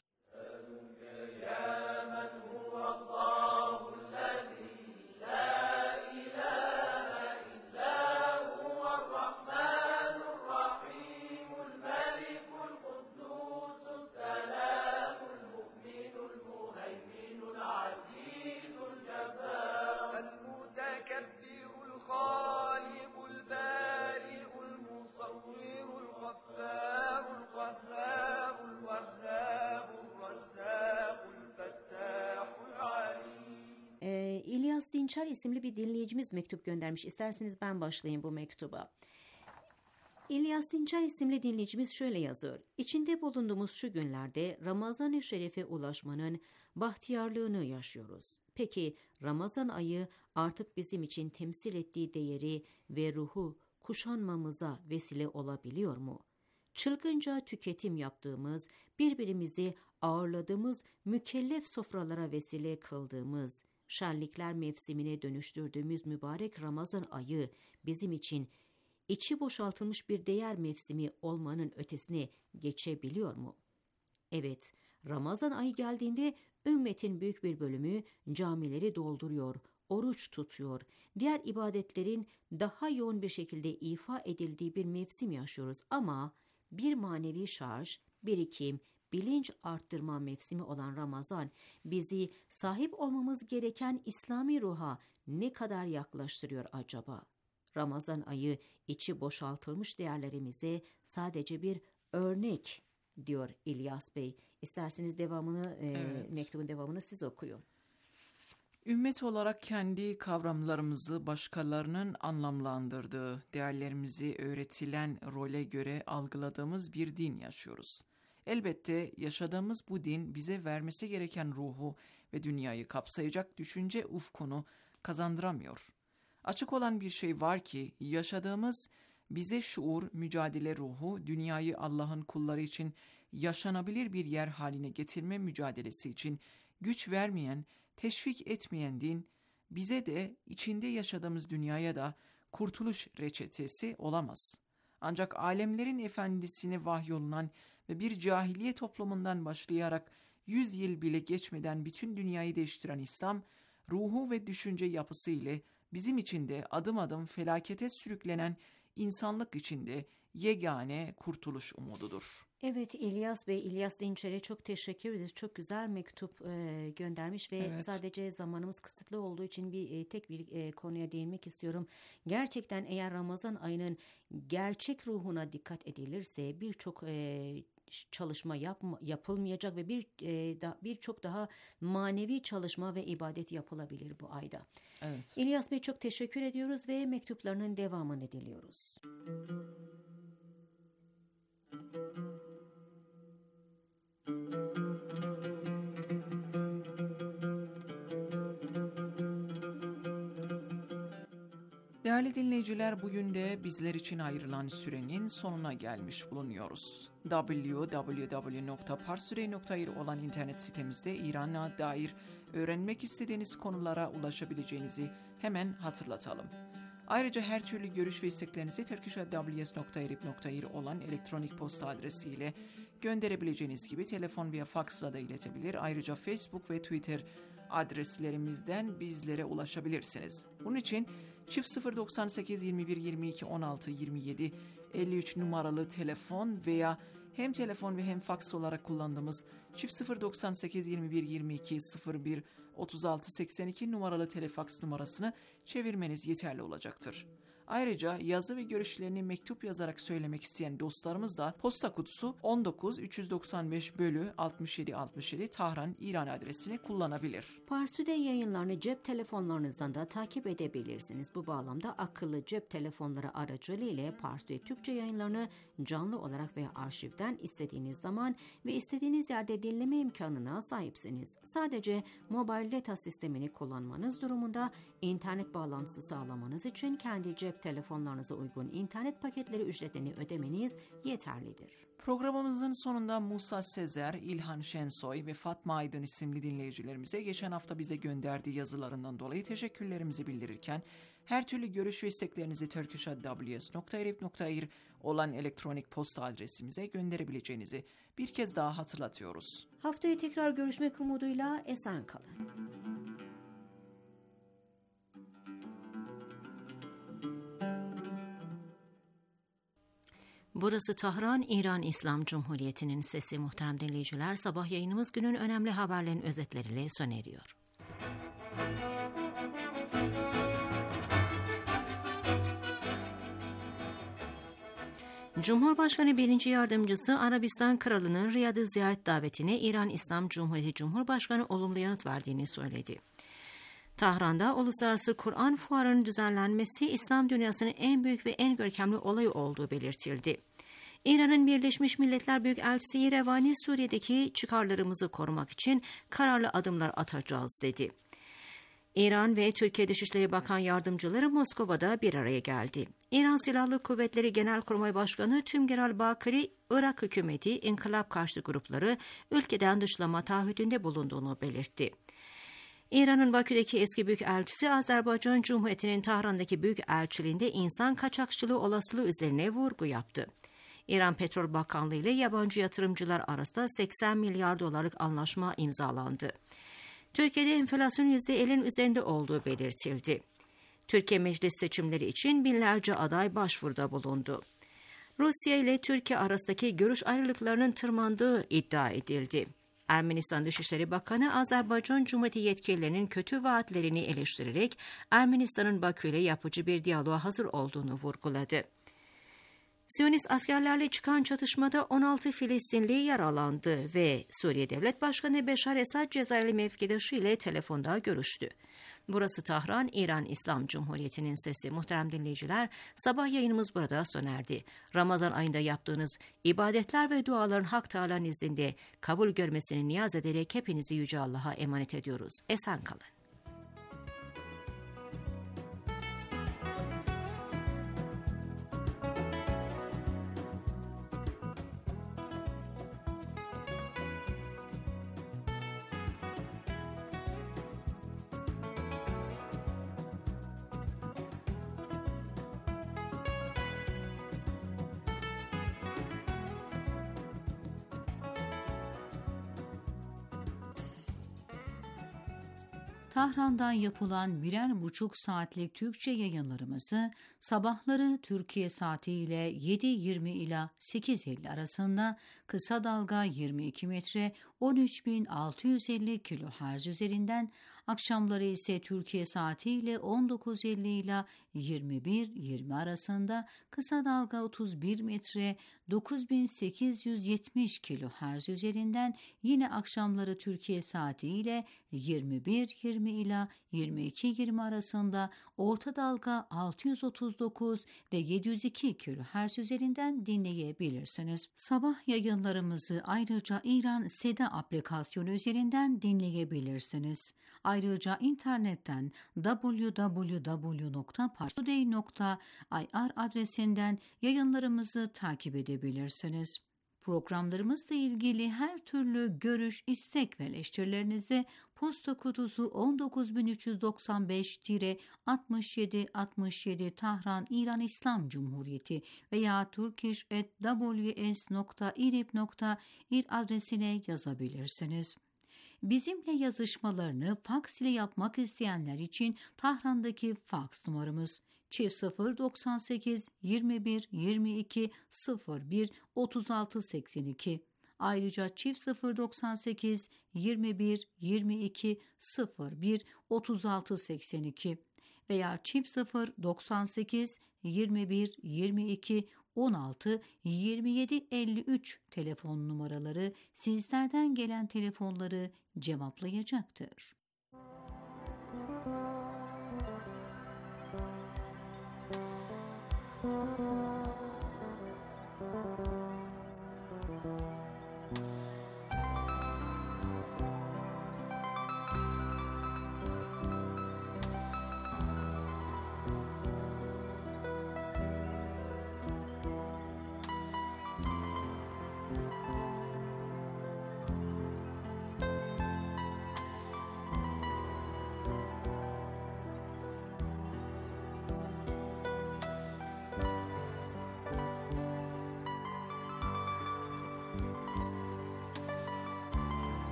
İlyas Dinçer isimli bir dinleyicimiz mektup göndermiş. İsterseniz ben başlayayım bu mektuba. İlyas Dinçer isimli dinleyicimiz şöyle yazıyor. İçinde bulunduğumuz şu günlerde Ramazan-ı Şerif'e ulaşmanın bahtiyarlığını yaşıyoruz. Peki Ramazan ayı artık bizim için temsil ettiği değeri ve ruhu kuşanmamıza vesile olabiliyor mu? Çılgınca tüketim yaptığımız, birbirimizi ağırladığımız, mükellef sofralara vesile kıldığımız, şenlikler mevsimine dönüştürdüğümüz mübarek Ramazan ayı bizim için içi boşaltılmış bir değer mevsimi olmanın ötesine geçebiliyor mu? Evet, Ramazan ayı geldiğinde ümmetin büyük bir bölümü camileri dolduruyor, oruç tutuyor, diğer ibadetlerin daha yoğun bir şekilde ifa edildiği bir mevsim yaşıyoruz ama bir manevi şarj, birikim, bilinç arttırma mevsimi olan Ramazan bizi sahip olmamız gereken İslami ruha ne kadar yaklaştırıyor acaba? Ramazan ayı içi boşaltılmış değerlerimize sadece bir örnek diyor İlyas Bey. İsterseniz devamını, mektubun devamını siz okuyun. Ümmet olarak kendi kavramlarımızı başkalarının anlamlandırdığı, değerlerimizi öğretilen role göre algıladığımız bir din yaşıyoruz. Elbette yaşadığımız bu din bize vermesi gereken ruhu ve dünyayı kapsayacak düşünce ufkunu kazandıramıyor. Açık olan bir şey var ki yaşadığımız bize şuur, mücadele ruhu, dünyayı Allah'ın kulları için yaşanabilir bir yer haline getirme mücadelesi için güç vermeyen, teşvik etmeyen din, bize de içinde yaşadığımız dünyaya da kurtuluş reçetesi olamaz. Ancak alemlerin efendisine vahyolunan ve bir cahiliye toplumundan başlayarak 100 yıl bile geçmeden bütün dünyayı değiştiren İslam, ruhu ve düşünce yapısı ile bizim için de adım adım felakete sürüklenen insanlık içinde yegane kurtuluş umududur. Evet İlyas Bey, İlyas Dinçer'e çok teşekkür ederiz. Çok güzel mektup göndermiş ve sadece zamanımız kısıtlı olduğu için tek bir konuya değinmek istiyorum. Gerçekten eğer Ramazan ayının gerçek ruhuna dikkat edilirse birçok çalışma yapılmayacak ve birçok daha manevi çalışma ve ibadet yapılabilir bu ayda. Evet. İlyas Bey çok teşekkür ediyoruz ve mektuplarının devamını diliyoruz. Değerli dinleyiciler, bugün de bizler için ayrılan sürenin sonuna gelmiş bulunuyoruz. www.parsurey.ir olan internet sitemizde İran'a dair öğrenmek istediğiniz konulara ulaşabileceğinizi hemen hatırlatalım. Ayrıca her türlü görüş ve isteklerinizi turkish@ws.erip.ir olan elektronik posta adresiyle gönderebileceğiniz gibi telefon veya faksla da iletebilir. Ayrıca Facebook ve Twitter adreslerimizden bizlere ulaşabilirsiniz. Bunun için 098 21 22 16 27 53 numaralı telefon veya hem telefon ve hem faks olarak kullandığımız 098 21 22 01 36 82 numaralı telefaks numarasını çevirmeniz yeterli olacaktır. Ayrıca yazı ve görüşlerini mektup yazarak söylemek isteyen dostlarımız da posta kutusu 19 395 bölü 67 67 Tahran, İran adresini kullanabilir. Parsu'da yayınlarını cep telefonlarınızdan da takip edebilirsiniz. Bu bağlamda akıllı cep telefonları aracılığıyla Parsu'da Türkçe yayınlarını canlı olarak veya arşivden istediğiniz zaman ve istediğiniz yerde dinleme imkanına sahipsiniz. Sadece mobil data sistemini kullanmanız durumunda internet bağlantısı sağlamanız için kendi cep telefonlarınıza uygun internet paketleri ücretini ödemeniz yeterlidir. Programımızın sonunda Musa Sezer, İlhan Şensoy ve Fatma Aydın isimli dinleyicilerimize geçen hafta bize gönderdiği yazılarından dolayı teşekkürlerimizi bildirirken her türlü görüş ve isteklerinizi turkish@ws.erip.ir olan elektronik posta adresimize gönderebileceğinizi bir kez daha hatırlatıyoruz. Haftaya tekrar görüşmek umuduyla esen kalın. Burası Tahran, İran İslam Cumhuriyeti'nin sesi. Muhterem dinleyiciler, sabah yayınımız günün önemli haberlerin özetleriyle sona eriyor. Cumhurbaşkanı 1. Yardımcısı Arabistan Kralı'nın Riyad'ı ziyaret davetine İran İslam Cumhuriyeti Cumhurbaşkanı olumlu yanıt verdiğini söyledi. Tahran'da Uluslararası Kur'an Fuarı'nın düzenlenmesi İslam dünyasının en büyük ve en görkemli olayı olduğu belirtildi. İran'ın Birleşmiş Milletler Büyükelçisi Yerevani, Suriye'deki çıkarlarımızı korumak için kararlı adımlar atacağız dedi. İran ve Türkiye Dışişleri Bakan Yardımcıları Moskova'da bir araya geldi. İran Silahlı Kuvvetleri Genelkurmay Başkanı Tümgeral Bakiri, Irak hükümeti, inkılap karşıtı grupları ülkeden dışlama taahhüdünde bulunduğunu belirtti. İran'ın Bakü'deki eski büyükelçisi Azerbaycan Cumhuriyeti'nin Tahran'daki büyükelçiliğinde insan kaçakçılığı olasılığı üzerine vurgu yaptı. İran Petrol Bakanlığı ile yabancı yatırımcılar arasında 80 milyar dolarlık anlaşma imzalandı. Türkiye'de enflasyon %50'nin üzerinde olduğu belirtildi. Türkiye Meclis seçimleri için binlerce aday başvuruda bulundu. Rusya ile Türkiye arasındaki görüş ayrılıklarının tırmandığı iddia edildi. Ermenistan Dışişleri Bakanı Azerbaycan Cumhuriyeti yetkililerinin kötü vaatlerini eleştirerek Ermenistan'ın Bakü ile yapıcı bir diyaloğa hazır olduğunu vurguladı. Siyonist askerlerle çıkan çatışmada 16 Filistinli yaralandı ve Suriye Devlet Başkanı Beşar Esad Cezayirli mevkidaşı ile telefonda görüştü. Burası Tahran, İran İslam Cumhuriyeti'nin sesi. Muhterem dinleyiciler, sabah yayınımız burada sona erdi. Ramazan ayında yaptığınız ibadetler ve duaların Hak Teâlâ'nın izniyle kabul görmesini niyaz ederek hepinizi Yüce Allah'a emanet ediyoruz. Esen kalın. Tahran'dan yapılan 1,5 saatlik Türkçe yayınlarımızı sabahları Türkiye saatiyle 7.20 ila 8.50 arasında kısa dalga 22 metre 13.650 kHz üzerinden, akşamları ise Türkiye saatiyle 19.50 ila 21.20 arasında kısa dalga 31 metre 9.870 kHz üzerinden, yine akşamları Türkiye saatiyle 21.20 ila 22.20 arasında orta dalga 639 ve 702 kHz üzerinden dinleyebilirsiniz. Sabah yayınlarımızı ayrıca İran Seda aplikasyonu üzerinden dinleyebilirsiniz. Ayrıca internetten www.parstoday.ir adresinden yayınlarımızı takip edebilirsiniz. Programlarımızla ilgili her türlü görüş, istek ve eleştirilerinizi posta kutusu 19395-6767 Tahran, İran İslam Cumhuriyeti veya turkish@ws.irib.ir adresine yazabilirsiniz. Bizimle yazışmalarını faks ile yapmak isteyenler için Tahran'daki faks numaramız +098 21 22 01 36 82. Ayrıca +098 21 22 01 36 82 veya +098 21 22 16 27 53 telefon numaraları sizlerden gelen telefonları cevaplayacaktır.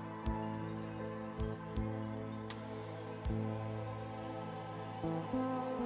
Thank you.